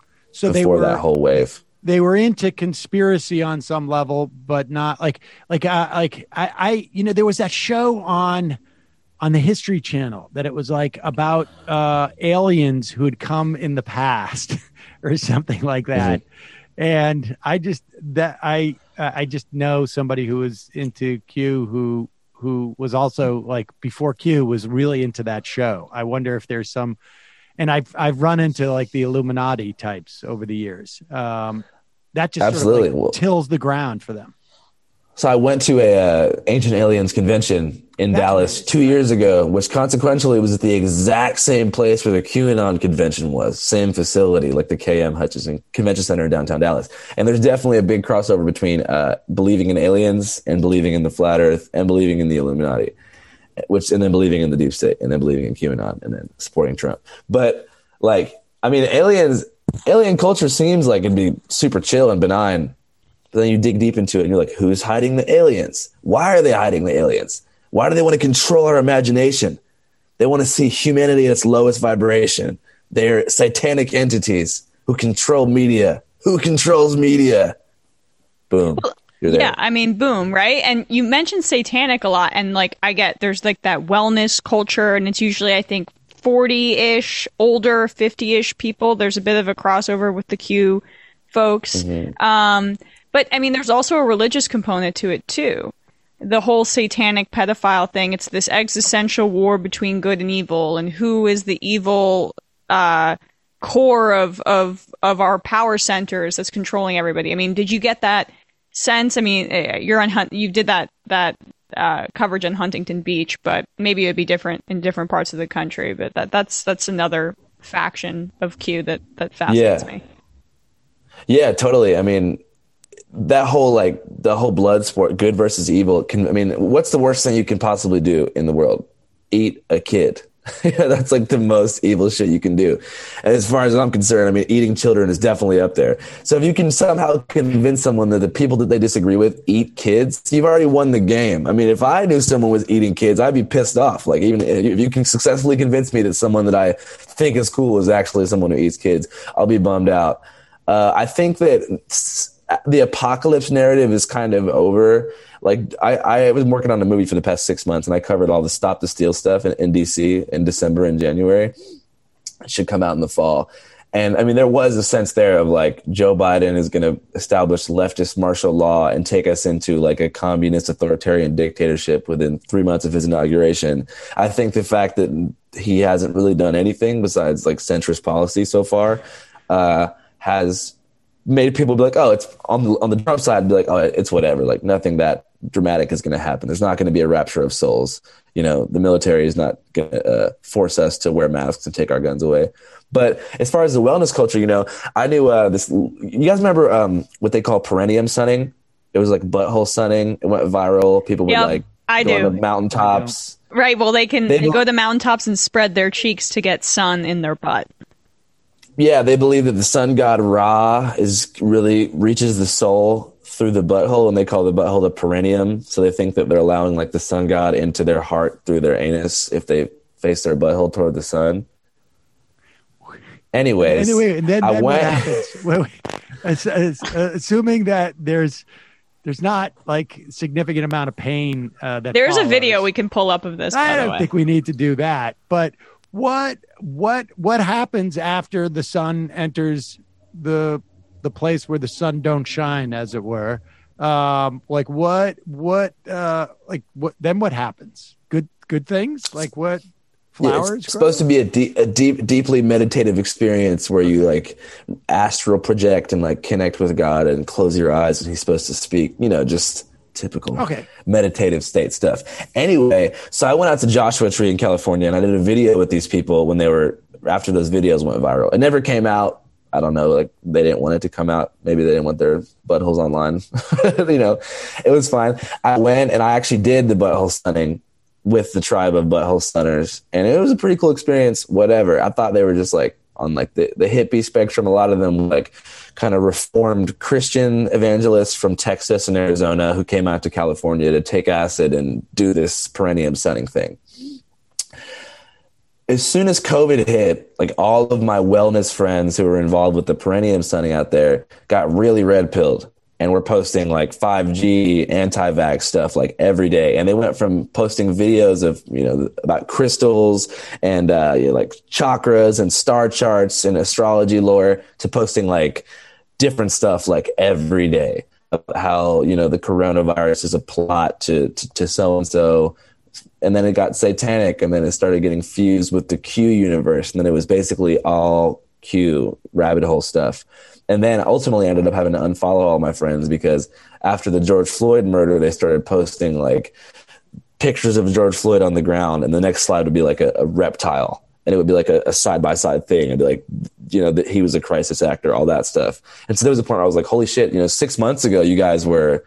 Speaker 2: so
Speaker 9: before
Speaker 2: they were,
Speaker 9: that whole wave.
Speaker 2: They were into conspiracy on some level, but not like like uh, like I, I you know there was that show on on the History Channel that it was like about uh, aliens who had come in the past or something like that. Mm-hmm. And I just that I I just know somebody who was into Q who who was also like before Q was really into that show. I wonder if there's some, and I've I've run into like the Illuminati types over the years. Um, that just
Speaker 9: absolutely
Speaker 2: sort of like tills the ground for them.
Speaker 9: So I went to a uh, Ancient Aliens convention in That's Dallas two years ago, which consequentially was at the exact same place where the QAnon convention was, same facility, like the K M Hutchinson Convention Center in downtown Dallas. And there's definitely a big crossover between uh, believing in aliens and believing in the flat earth and believing in the Illuminati, which and then believing in the deep state and then believing in QAnon and then supporting Trump. But like, I mean, aliens, alien culture seems like it'd be super chill and benign. But then you dig deep into it and you're like, who's hiding the aliens? Why are they hiding the aliens? Why do they want to control our imagination? They want to see humanity at its lowest vibration. They're satanic entities who control media. Who controls media? Boom. You're there.
Speaker 3: Yeah, I mean, boom, right? And you mentioned satanic a lot. And like, I get there's like that wellness culture. And it's usually, I think, forty-ish, older, fifty-ish people. There's a bit of a crossover with the Q folks. Mm-hmm. Um, but I mean, there's also a religious component to it, too. The whole satanic pedophile thing, it's this existential war between good and evil, and who is the evil uh, core of, of of our power centers that's controlling everybody. I mean, did you get that sense? I mean, you're on Hunt, you did that that uh, coverage on Huntington Beach, but maybe it'd be different in different parts of the country. But that that's that's another faction of Q that that fascinates
Speaker 9: yeah.
Speaker 3: me.
Speaker 9: Yeah, totally. I mean, that whole like the whole blood sport, good versus evil. Can I mean, what's the worst thing you can possibly do in the world? Eat a kid. That's like the most evil shit you can do. And as far as I'm concerned, I mean, eating children is definitely up there. So if you can somehow convince someone that the people that they disagree with eat kids, you've already won the game. I mean, if I knew someone was eating kids, I'd be pissed off. Like, even if you can successfully convince me that someone that I think is cool is actually someone who eats kids, I'll be bummed out. Uh, I think that the apocalypse narrative is kind of over. Like I, I was working on a movie for the past six months and I covered all the Stop the Steal stuff in, in D C in December and January. It should come out in the fall. And I mean, there was a sense there of like Joe Biden is going to establish leftist martial law and take us into like a communist authoritarian dictatorship within three months of his inauguration. I think the fact that he hasn't really done anything besides like centrist policy so far, uh, has made people be like, oh, it's on the on the Trump side, be like, oh, it's whatever. Like nothing that dramatic is going to happen. There's not going to be a rapture of souls. You know, the military is not going to uh, force us to wear masks and take our guns away. But as far as the wellness culture, you know, I knew uh, this. You guys remember um, what they call perineum sunning? It was like butthole sunning. It went viral. People would
Speaker 3: yep,
Speaker 9: like
Speaker 3: I
Speaker 9: go
Speaker 3: do.
Speaker 9: on the mountaintops.
Speaker 3: Right. Well, they can
Speaker 9: they
Speaker 3: go to the mountaintops and spread their cheeks to get sun in their butt.
Speaker 9: Yeah, they believe that the sun god Ra is really reaches the soul through the butthole, and they call the butthole the perineum. So they think that they're allowing like the sun god into their heart through their anus if they face their butthole toward the sun. Anyways,
Speaker 2: anyway, and then,
Speaker 9: I
Speaker 2: then
Speaker 9: went.
Speaker 2: what happens? Wait, wait. It's, it's, uh, assuming that there's there's not like significant amount of pain uh, that
Speaker 3: there's
Speaker 2: follows.
Speaker 3: A video we can pull up of this.
Speaker 2: I
Speaker 3: by
Speaker 2: don't
Speaker 3: the way.
Speaker 2: think we need to do that, but. What what what happens after the sun enters the the place where the sun don't shine, as it were? Um, like what what uh, like what then? What happens? Good good things like what? Flowers.
Speaker 9: Yeah, it's supposed to be a deep, a deep, deeply meditative experience where you like astral project and like connect with God and close your eyes, and He's supposed to speak. You know, just. Typical
Speaker 2: okay.
Speaker 9: meditative state stuff. Anyway, so I went out to Joshua Tree in California and I did a video with these people when they were, after those videos went viral. It never came out. I don't know, like they didn't want it to come out. Maybe they didn't want their buttholes online. You know, it was fine. I went and I actually did the butthole stunning with the tribe of butthole stunners. And it was a pretty cool experience, whatever. I thought they were just like on like the, the hippie spectrum. A lot of them like kind of reformed Christian evangelists from Texas and Arizona who came out to California to take acid and do this perineum sunning thing. As soon as COVID hit, like all of my wellness friends who were involved with the perineum sunning out there got really red pilled and were posting like five G anti-vax stuff like every day. And they went from posting videos of, you know, about crystals and uh, you know, like chakras and star charts and astrology lore to posting like different stuff like every day of how, you know, the coronavirus is a plot to, to, to so-and-so. And then it got satanic, and then it started getting fused with the Q universe. And then it was basically all Q rabbit hole stuff. And then ultimately I ended up having to unfollow all my friends because after the George Floyd murder, they started posting like pictures of George Floyd on the ground. And the next slide would be like a, a reptile. And it would be like a, a side-by-side thing. It'd be like, you know, that he was a crisis actor, all that stuff. And so there was a point where I was like, holy shit, you know, six months ago, you guys were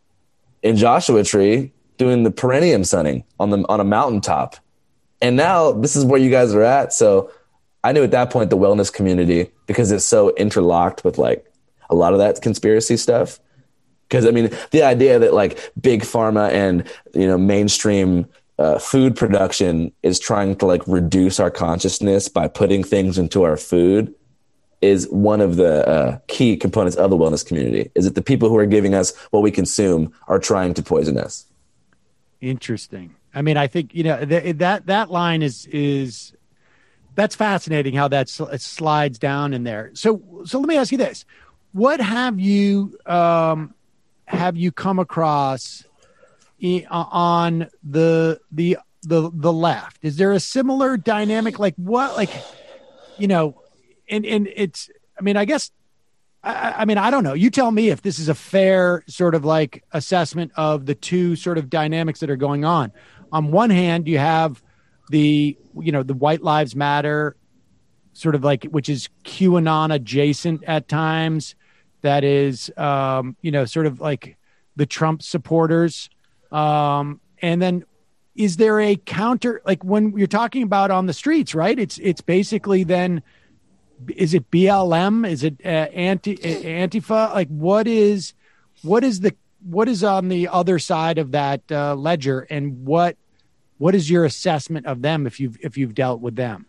Speaker 9: in Joshua Tree doing the perineum sunning on the on a mountaintop. And now this is where you guys are at. So I knew at that point the wellness community, because it's so interlocked with like a lot of that conspiracy stuff. Because I mean, the idea that like big pharma and, you know, mainstream uh, food production is trying to like reduce our consciousness by putting things into our food is one of the uh, key components of the wellness community. Is that the people who are giving us what we consume are trying to poison us.
Speaker 2: Interesting. I mean, I think, you know, th- that, that line is, is that's fascinating how that sl- slides down in there. So, so let me ask you this. What have you, um, have you come across e- on the, the, the, the left? Is there a similar dynamic? Like what, like, you know, and, and it's, I mean, I guess, I, I mean, I don't know. You tell me if this is a fair sort of like assessment of the two sort of dynamics that are going on. On one hand, you have the, you know, the White Lives Matter sort of like, which is QAnon adjacent at times. That is, um, you know, sort of like the Trump supporters. Um, and then is there a counter, like when you're talking about on the streets, right? It's, it's basically then, is it B L M? Is it uh, anti uh, Antifa? Like what is, what is the, what is on the other side of that uh, ledger, and what, what is your assessment of them if you've, if you've dealt with them?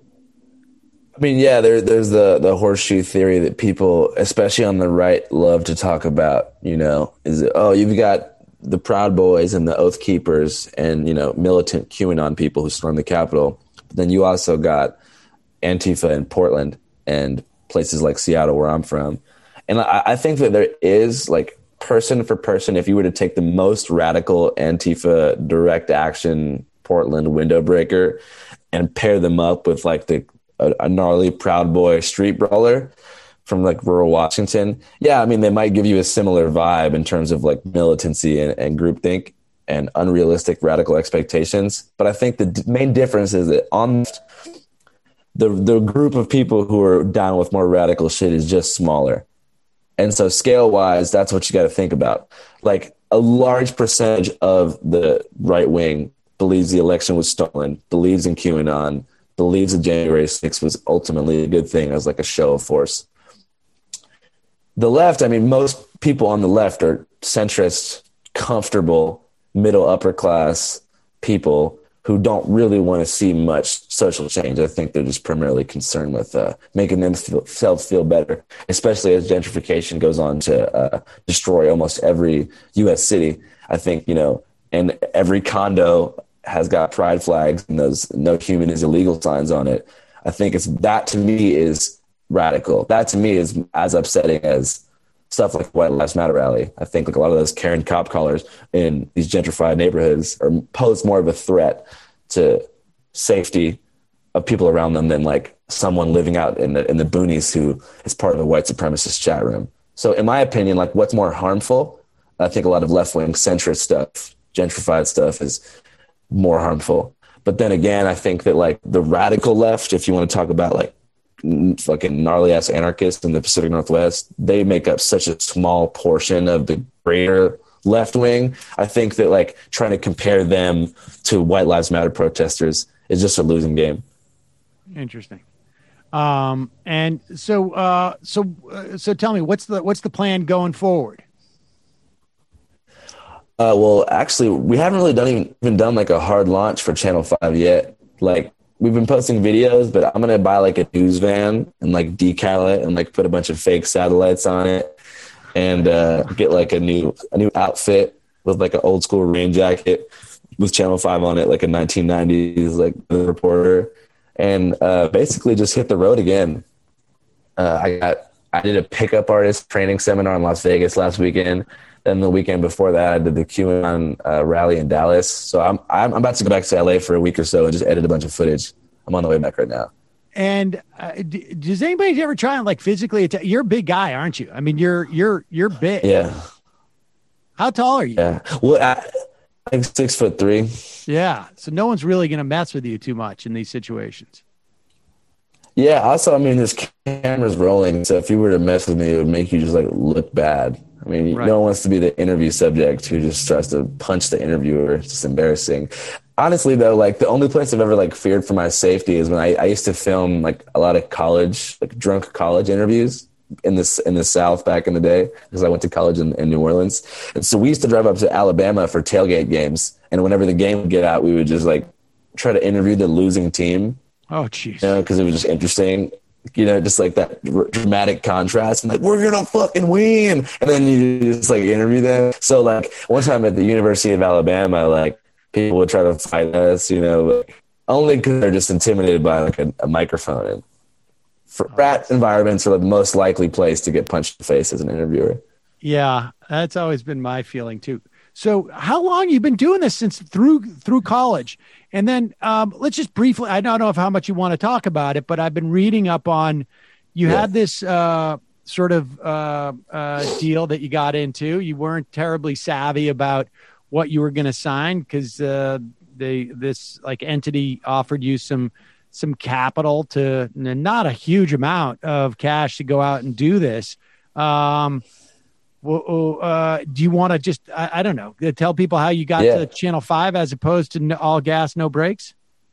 Speaker 9: I mean, yeah, there, there's the, the horseshoe theory that people, especially on the right, love to talk about, you know, is, oh, you've got the Proud Boys and the Oath Keepers and, you know, militant QAnon people who stormed the Capitol. But then you also got Antifa in Portland and places like Seattle, where I'm from. And I, I think that there is, like, person for person, if you were to take the most radical Antifa direct action Portland window breaker and pair them up with, like, the a, a gnarly Proud Boy street brawler from, like, rural Washington, yeah, I mean, they might give you a similar vibe in terms of, like, militancy and, and groupthink and unrealistic radical expectations. But I think the d- main difference is that on the the group of people who are down with more radical shit is just smaller. And so scale wise, that's what you got to think about. Like a large percentage of the right wing believes the election was stolen, believes in QAnon, believes that January sixth was ultimately a good thing as like a show of force. The left, I mean, most people on the left are centrist, comfortable, middle upper class people who don't really want to see much social change. I think they're just primarily concerned with uh, making themselves feel better, especially as gentrification goes on to uh, destroy almost every U S city. I think, you know, and every condo has got pride flags and those no human is illegal signs on it. I think it's that to me is radical. That to me is as upsetting as stuff like White Lives Matter rally. I think like a lot of those Karen cop collars in these gentrified neighborhoods are pose more of a threat to safety of people around them than like someone living out in the in the boonies who is part of a white supremacist chat room. So in my opinion, like what's more harmful, I think a lot of left-wing centrist stuff, gentrified stuff is more harmful. But then again, I think that like the radical left, if you want to talk about like fucking gnarly ass anarchists in the Pacific Northwest, they make up such a small portion of the greater left wing. I think that like trying to compare them to White Lives Matter protesters is just a losing game.
Speaker 2: Interesting. Um, and so, uh, so, uh, so tell me, what's the, what's the plan going forward?
Speaker 9: Uh, well, actually, we haven't really done even, even done like a hard launch for Channel five yet. Like, we've been posting videos, but I'm going to buy like a news van and like decal it and like put a bunch of fake satellites on it and uh, get like a new, a new outfit with like an old school rain jacket with Channel five on it, like a nineteen nineties, like the reporter. And uh, basically just hit the road again. Uh, I got I did a pickup artist training seminar in Las Vegas last weekend. Then the weekend before that, I did the QAnon uh, rally in Dallas. So I'm I'm about to go back to L A for a week or so and just edit a bunch of footage. I'm on the way back right now.
Speaker 2: And uh, d- does anybody ever try and like physically attack? You're a big guy, aren't you? I mean, you're you're you're big.
Speaker 9: Yeah.
Speaker 2: How tall are you?
Speaker 9: Yeah. Well, I, I think six foot three.
Speaker 2: Yeah. So no one's really going to mess with you too much in these situations.
Speaker 9: Yeah. Also, I mean, there's cameras rolling. So if you were to mess with me, it would make you just like look bad. I mean, right. No one wants to be the interview subject who just tries to punch the interviewer. It's just embarrassing. Honestly, though, like the only place I've ever like feared for my safety is when I, I used to film like a lot of college, like drunk college interviews in this in the South back in the day because I went to college in, in New Orleans. And so we used to drive up to Alabama for tailgate games. And whenever the game would get out, we would just like try to interview the losing team.
Speaker 2: Oh, jeez.
Speaker 9: You know, because it was just interesting. You know, just like that dramatic contrast and like, we're going to fucking win. And then you just like interview them. So like one time at the University of Alabama, like people would try to fight us, you know, like, only because they're just intimidated by like a, a microphone. And frat environments are the most likely place to get punched in the face as an interviewer.
Speaker 2: Yeah, that's always been my feeling too. So how long have you been doing this since through through college? And then um, let's just briefly, I don't know if how much you want to talk about it, but I've been reading up on, you yeah. had this uh, sort of uh, uh, deal that you got into. You weren't terribly savvy about what you were going to sign because uh, they this like entity offered you some some capital to not a huge amount of cash to go out and do this. Um, well, uh, do you want to just, I, I don't know, tell people how you got yeah. to Channel five as opposed to no, All Gas, No Brakes?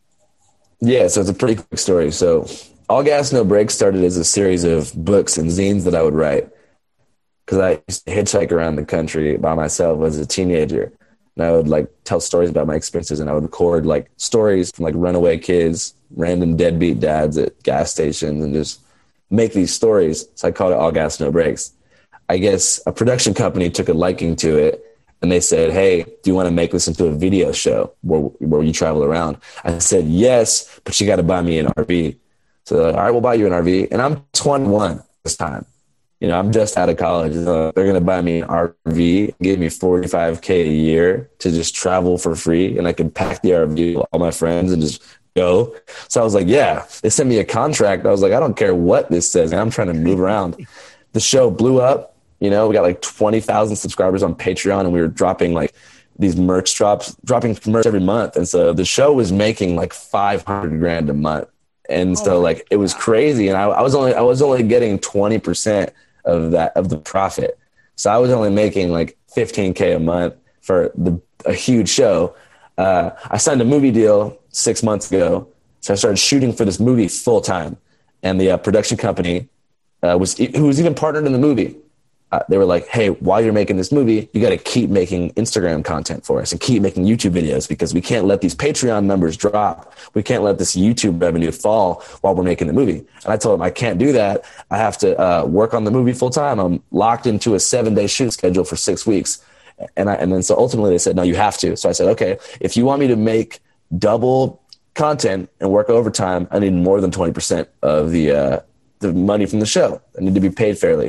Speaker 9: Yeah, so it's a pretty quick story. So All Gas, No Brakes started as a series of books and zines that I would write because I used to hitchhike around the country by myself as a teenager. And I would like tell stories about my experiences and I would record like stories from like runaway kids, random deadbeat dads at gas stations and just make these stories. So I called it All Gas, No Brakes. I guess a production company took a liking to it and they said, hey, do you want to make this into a video show where, where you travel around? I said, yes, but you got to buy me an R V. So they're like, all right, we'll buy you an R V. And I'm twenty-one this time. You know, I'm just out of college. So they're going to buy me an R V, give me forty-five K a year to just travel for free. And I could pack the R V with all my friends and just go. So I was like, yeah, they sent me a contract. I was like, I don't care what this says. I'm trying to move around. The show blew up. You know, we got like twenty thousand subscribers on Patreon and we were dropping like these merch drops, dropping merch every month. And so the show was making like five hundred grand a month. And so like, it was crazy. And I, I was only, I was only getting twenty percent of that, of the profit. So I was only making like fifteen K a month for the, a huge show. Uh, I signed a movie deal six months ago. So I started shooting for this movie full time. And the uh, production company uh, was, who was even partnered in the movie. Uh, they were like, hey, while you're making this movie, you got to keep making Instagram content for us and keep making YouTube videos because we can't let these Patreon numbers drop. We can't let this YouTube revenue fall while we're making the movie. And I told them I can't do that. I have to uh, work on the movie full time. I'm locked into a seven day shoot schedule for six weeks. And I, and then so ultimately they said, no, you have to. So I said, okay, if you want me to make double content and work overtime, I need more than twenty percent of the, uh, the money from the show. I need to be paid fairly.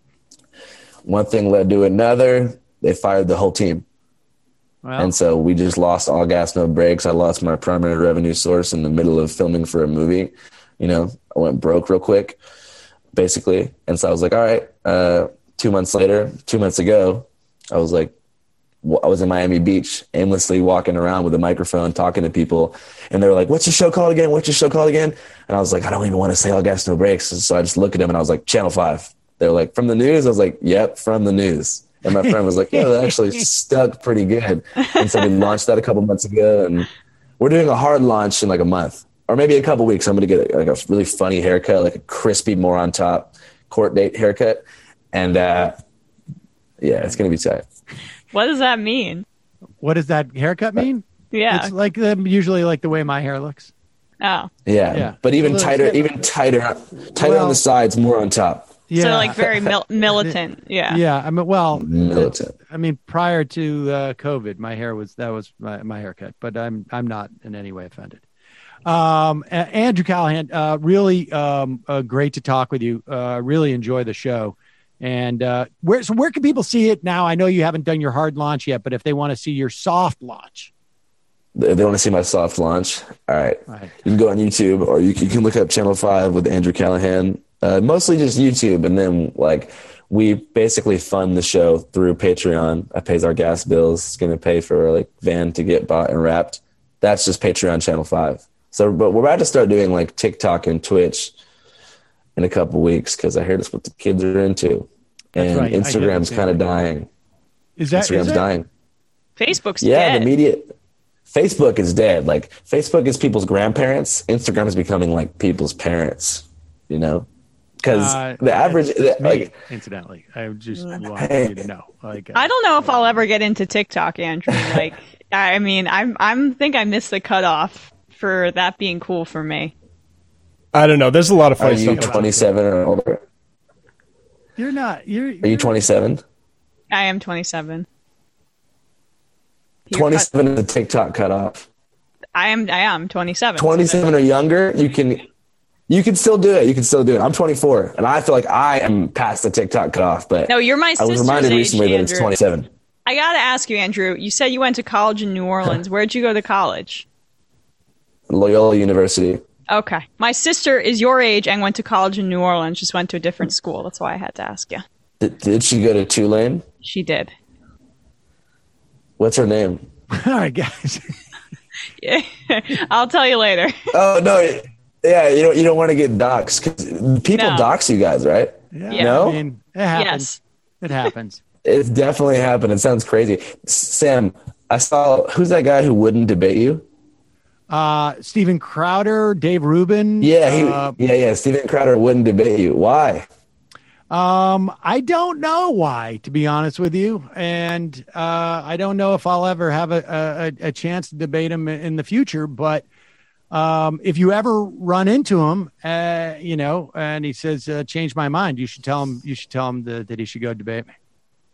Speaker 9: One thing led to another. They fired the whole team. Wow. And so we just lost All Gas, No Brakes. I lost my primary revenue source in the middle of filming for a movie. You know, I went broke real quick, basically. And so I was like, all right, uh, two months later, two months ago, I was like, I was in Miami Beach, aimlessly walking around with a microphone, talking to people. And they were like, what's your show called again? What's your show called again? And I was like, I don't even want to say All Gas, No Brakes. So I just looked at them and I was like, Channel five. They were like, from the news? I was like, yep, from the news. And my friend was like, yeah, that actually stuck pretty good. And so we launched that a couple months ago. And we're doing a hard launch in like a month. or maybe a couple weeks, I'm going to get like a really funny haircut, like a crispy moron top court date haircut. And uh, yeah, it's going to be tight.
Speaker 3: What does that mean?
Speaker 2: What does that haircut mean?
Speaker 3: Yeah.
Speaker 2: It's like um, usually like the way my hair looks.
Speaker 3: Oh.
Speaker 9: Yeah.
Speaker 2: Yeah.
Speaker 9: But even
Speaker 2: Well,
Speaker 9: tighter,
Speaker 2: it's-
Speaker 9: even tighter, tighter
Speaker 2: Well-
Speaker 9: on the sides, more on top.
Speaker 2: Yeah.
Speaker 3: So like very mil- militant. Yeah.
Speaker 2: Yeah. I mean, well,
Speaker 9: Militant.
Speaker 2: I mean, prior to uh, COVID, my hair was, that was my, my haircut, but I'm, I'm not in any way offended. Um, A- Andrew Callahan, uh, really um, uh, great to talk with you. Uh, really enjoy the show. And uh, where, so where can people see it now? I know you haven't done your hard launch yet, but if they want to see your soft launch.
Speaker 9: They they want to see my soft launch. All right.
Speaker 2: Right.
Speaker 9: You can go on YouTube, or you can, you can look up Channel five with Andrew Callahan. Uh, mostly just YouTube. And then, like, we basically fund the show through Patreon. That pays our gas bills. It's going to pay for, like, van to get bought and wrapped. That's just Patreon Channel five. So, but we're about to start doing, like, TikTok and Twitch in a couple weeks because I hear that's what the kids are into.
Speaker 2: That's
Speaker 9: And
Speaker 2: right. I hear
Speaker 9: Instagram's
Speaker 2: the same
Speaker 9: kind of
Speaker 2: thing.
Speaker 9: dying.
Speaker 2: Is that,
Speaker 9: Instagram's
Speaker 2: is it?
Speaker 9: dying.
Speaker 3: Facebook's
Speaker 9: Yeah,
Speaker 3: dead.
Speaker 9: the media. Facebook is dead. Like, Facebook is people's grandparents. Instagram is becoming like people's parents, you know? Because
Speaker 2: Uh,
Speaker 9: the average,
Speaker 2: it's
Speaker 9: the,
Speaker 2: me,
Speaker 9: like,
Speaker 2: incidentally, I just want
Speaker 9: Hey.
Speaker 2: you to know. Like, uh,
Speaker 3: I don't know if I'll ever get into TikTok, Andrew. Like, I mean, I'm I'm think I missed the cutoff for that being cool for me.
Speaker 8: I don't know. There's a lot of
Speaker 9: are
Speaker 8: funny
Speaker 9: you
Speaker 8: stuff.
Speaker 9: twenty-seven or older?
Speaker 2: you're not. You're.
Speaker 9: Are you twenty-seven?
Speaker 3: I am twenty-seven. You're
Speaker 9: twenty-seven is the TikTok cutoff.
Speaker 3: cut- I am. I am twenty-seven.
Speaker 9: twenty-seven or younger, you can, you can still do it. You can still do it. I'm twenty-four, and I feel like I am past the TikTok cutoff. But
Speaker 3: No, you're my
Speaker 9: I was
Speaker 3: sister's
Speaker 9: reminded
Speaker 3: age,
Speaker 9: recently that it's
Speaker 3: Andrew.
Speaker 9: twenty-seven.
Speaker 3: I gotta ask you, Andrew. You said you went to college in New Orleans. Where'd you go to college?
Speaker 9: Loyola University.
Speaker 3: Okay, my sister is your age and went to college in New Orleans. Just went to a different school. That's why I had to ask you.
Speaker 9: Did, did she go to Tulane?
Speaker 3: She did.
Speaker 9: What's her name?
Speaker 2: All right, guys.
Speaker 3: Yeah. I'll tell you later.
Speaker 9: Oh no, yeah, you don't you don't want to get doxxed because people
Speaker 3: No.
Speaker 9: dox you guys, right?
Speaker 2: Yeah,
Speaker 9: No?
Speaker 2: I mean, it happens.
Speaker 3: Yes.
Speaker 2: It happens.
Speaker 9: It's definitely happened. It sounds crazy. S- Sam, I saw who's that guy who wouldn't debate you?
Speaker 2: Uh, Steven Crowder, Dave Rubin.
Speaker 9: Yeah, he,
Speaker 2: uh,
Speaker 9: yeah, yeah. Steven Crowder wouldn't debate you. Why?
Speaker 2: Um, I don't know why, to be honest with you, and uh, I don't know if I'll ever have a, a, a chance to debate him in the future. But um, if you ever run into him, uh, you know, and he says, uh, "Change my mind," you should tell him. You should tell him that, that he should go debate me.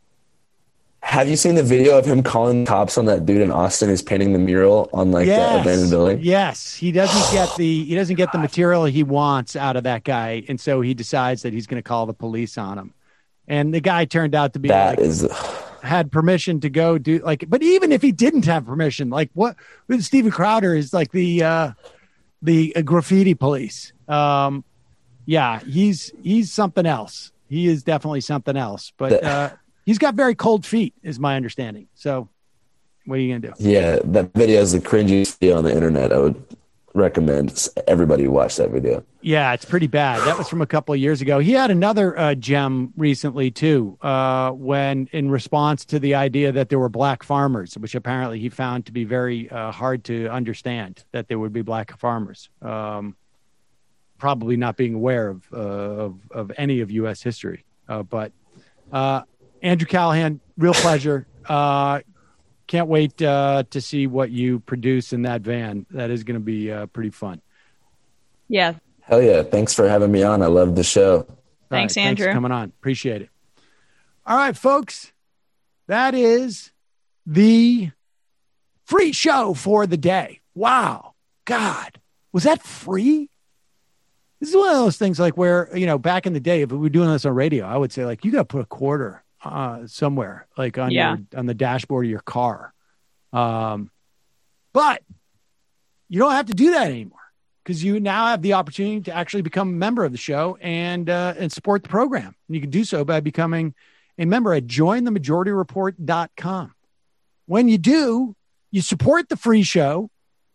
Speaker 9: Have you seen the video of him calling cops on that dude in Austin who's painting the mural on like that abandoned building?
Speaker 2: Yes, he doesn't get the he doesn't get the material he wants out of that guy, and so he decides that he's going to call the police on him. And the guy turned out to be
Speaker 9: That
Speaker 2: like,
Speaker 9: is,
Speaker 2: had permission to go do like, but even if he didn't have permission, like what with Steven Crowder is like the uh, the uh, graffiti police. Um, yeah, he's he's something else. He is definitely something else, but. Uh, He's got very cold feet, is my understanding. So, what are you gonna do?
Speaker 9: yeah, that video is the cringiest video on the internet. I would recommend everybody watch that video.
Speaker 2: Yeah, it's pretty bad. That was from a couple of years ago. He had another uh, gem recently too, uh, when in response to the idea that there were black farmers, which apparently he found to be very uh, hard to understand that there would be black farmers. Um, probably not being aware of uh, of, of any of U S history, uh, but. Uh, Andrew Callahan, real pleasure. Uh, can't wait uh, to see what you produce in that van. That is going to be uh, pretty fun.
Speaker 3: Yeah.
Speaker 9: Hell yeah. Thanks for having me on. I love the show.
Speaker 3: Thanks,
Speaker 2: All right,
Speaker 3: Andrew.
Speaker 2: Thanks for coming on. Appreciate it. All right, folks. That is the free show for the day. Wow. God. Was that free? This is one of those things like where, you know, back in the day, if we were doing this on radio, I would say like, you got to put a quarter uh, somewhere, like on
Speaker 3: Yeah.
Speaker 2: your, on the dashboard of your car. Um, but you don't have to do that anymore because you now have the opportunity to actually become a member of the show and, uh, and support the program. And you can do so by becoming a member at join the majority report dot com. When you do, you support the free show.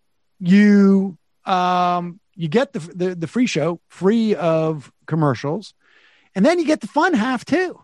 Speaker 2: You, um, you get the, the, the free show free of commercials, and then you get the fun half too.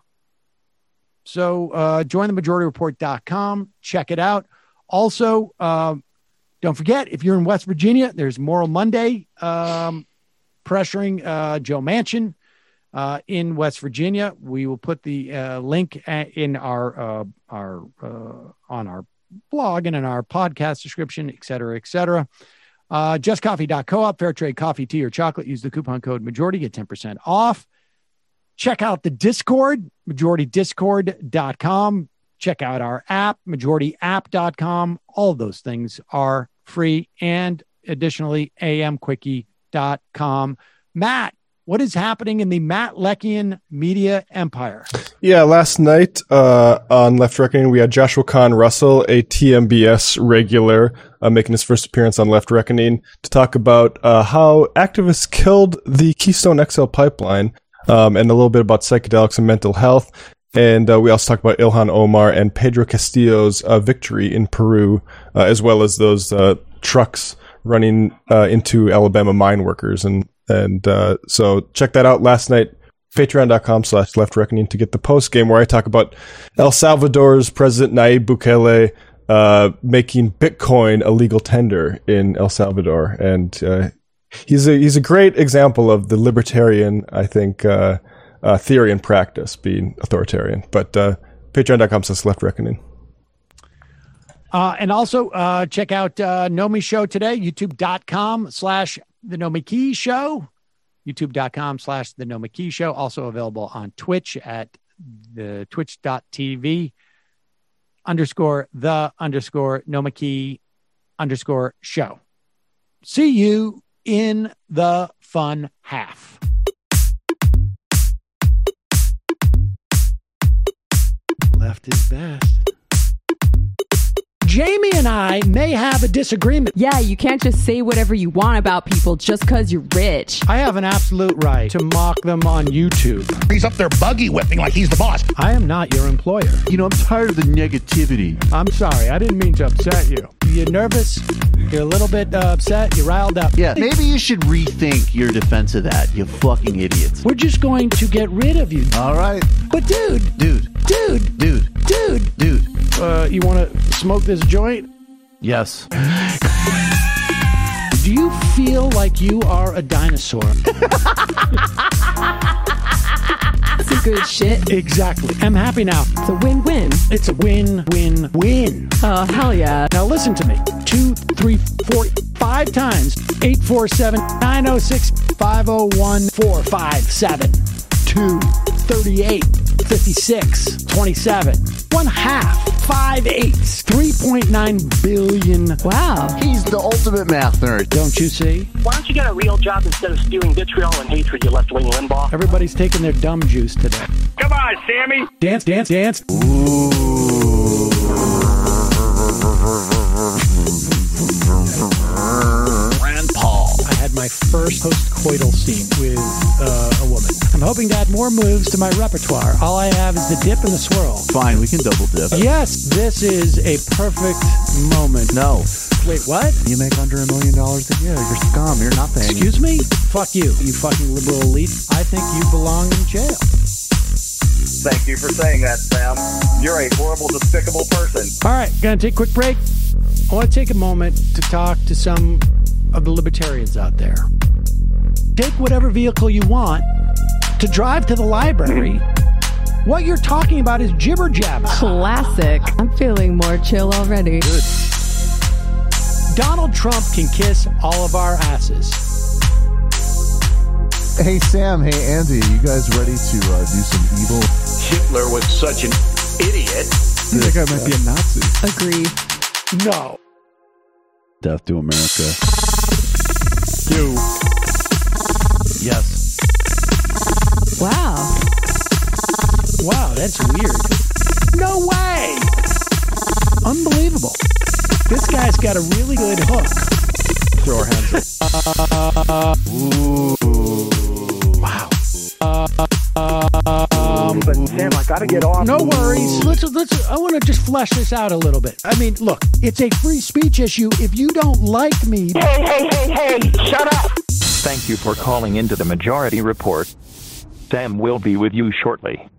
Speaker 2: So uh, join the majority report dot com. Check it out. Also, uh, Don't forget, if you're in West Virginia, there's Moral Monday um, pressuring uh, Joe Manchin uh, in West Virginia. We will put the uh, link in our uh, our uh, on our blog and in our podcast description, et cetera, et cetera. Uh, just coffee dot coop, fair trade coffee, tea, or chocolate. Use the coupon code majority, get ten percent off. Check out the Discord, majority discord dot com. Check out our app, majority app dot com. All of those things are free. And additionally, a m quickie dot com. Matt, what is happening in the Matt Leckian media empire?
Speaker 8: Yeah, last night uh, on Left Reckoning, we had Joshua Kahn Russell, a T M B S regular, uh, making his first appearance on Left Reckoning to talk about uh, how activists killed the Keystone X L pipeline um, and a little bit about psychedelics and mental health. And uh, we also talk about Ilhan Omar and Pedro Castillo's uh, victory in Peru, uh, as well as those uh, trucks running uh, into Alabama mine workers. And and uh, so check that out last night, patreon dot com slash left reckoning to get the post game where I talk about El Salvador's President Nayib Bukele uh, making Bitcoin a legal tender in El Salvador. And uh, he's a he's a great example of the libertarian, I think, uh, Uh, theory and practice being authoritarian. But uh, patreon dot com says left reckoning.
Speaker 2: Uh, and also uh, check out uh, Nomi Show today, youtube dot com slash the Nomi Key Show, youtube dot com slash the Nomi Key Show. Also available on Twitch at the twitch dot t v underscore the underscore Nomi Key underscore show. See you in the fun half. Left is best. Jamie and I may have a disagreement.
Speaker 16: Yeah, you can't just say whatever you want about people just because you're rich.
Speaker 2: I have an absolute right to mock them on YouTube.
Speaker 17: He's up there buggy whipping like he's the boss.
Speaker 2: I am not your employer.
Speaker 17: You know, I'm tired of the negativity.
Speaker 2: I'm sorry. I didn't mean to upset you. You're nervous. You're a little bit uh, upset. You're riled up.
Speaker 17: Yeah, maybe you should rethink your defense of that, you fucking idiots.
Speaker 2: We're just going to get rid of you.
Speaker 17: All right.
Speaker 2: But dude.
Speaker 17: Dude.
Speaker 2: Dude.
Speaker 17: Dude.
Speaker 2: Dude.
Speaker 17: Dude.
Speaker 2: Uh, you want to smoke this joint?
Speaker 17: Yes.
Speaker 2: Do you feel like you are a dinosaur?
Speaker 16: That's a good shit.
Speaker 2: Exactly. I'm happy now.
Speaker 16: It's a win-win.
Speaker 2: It's a win-win-win.
Speaker 16: Oh, hell yeah.
Speaker 2: Now listen to me. Two, three, four, five times. Eight, four, seven, nine, oh, six, five, oh, one, four, five, seven, two, thirty-eight, fifty-six, twenty-seven. One half, five eighths, three point nine billion.
Speaker 16: Wow.
Speaker 17: He's the ultimate math nerd.
Speaker 2: Don't you see?
Speaker 18: Why don't you get a real job instead of spewing vitriol and hatred, you left-wing Limbaugh?
Speaker 2: Everybody's taking their dumb juice today.
Speaker 18: Come on, Sammy.
Speaker 2: Dance, dance, dance.
Speaker 17: Ooh.
Speaker 2: Rand Paul. I had my first post-coital scene with uh, a woman. I'm hoping to add more moves to my repertoire. All I have is the dip and the swirl.
Speaker 17: Fine, we can double dip.
Speaker 2: Yes, this is a perfect moment.
Speaker 17: No.
Speaker 2: Wait, what?
Speaker 17: You make under a million dollars a year. You're scum. You're nothing.
Speaker 2: Excuse me? Fuck you, you fucking liberal elite. I think you belong in jail.
Speaker 19: Thank you for saying that, Sam. You're a horrible, despicable person.
Speaker 2: All right, gonna take a quick break. I want to take a moment to talk to some of the libertarians out there. Take whatever vehicle you want to drive to the library. What you're talking about is jibber jabber.
Speaker 16: Classic. I'm feeling more chill already.
Speaker 2: Good. Donald Trump can kiss all of our asses.
Speaker 20: Hey, Sam. Hey, Andy. You guys ready to uh, do some evil?
Speaker 19: Hitler was such an idiot.
Speaker 20: I think I might be a Nazi.
Speaker 16: Agree.
Speaker 2: No.
Speaker 20: Death to America.
Speaker 2: You.
Speaker 20: Yes.
Speaker 16: Wow.
Speaker 2: Wow, that's weird. No way! Unbelievable. This guy's got a really good hook. Throw our hands up. Ooh. Wow. Um,
Speaker 18: but Sam, I gotta get off.
Speaker 2: No worries. Let's let's. I want to just flesh this out a little bit. I mean, look, it's a free speech issue. If you don't like me,
Speaker 18: hey, hey, hey, hey, shut up.
Speaker 21: Thank you for calling into the Majority Report. Sam will be with you shortly.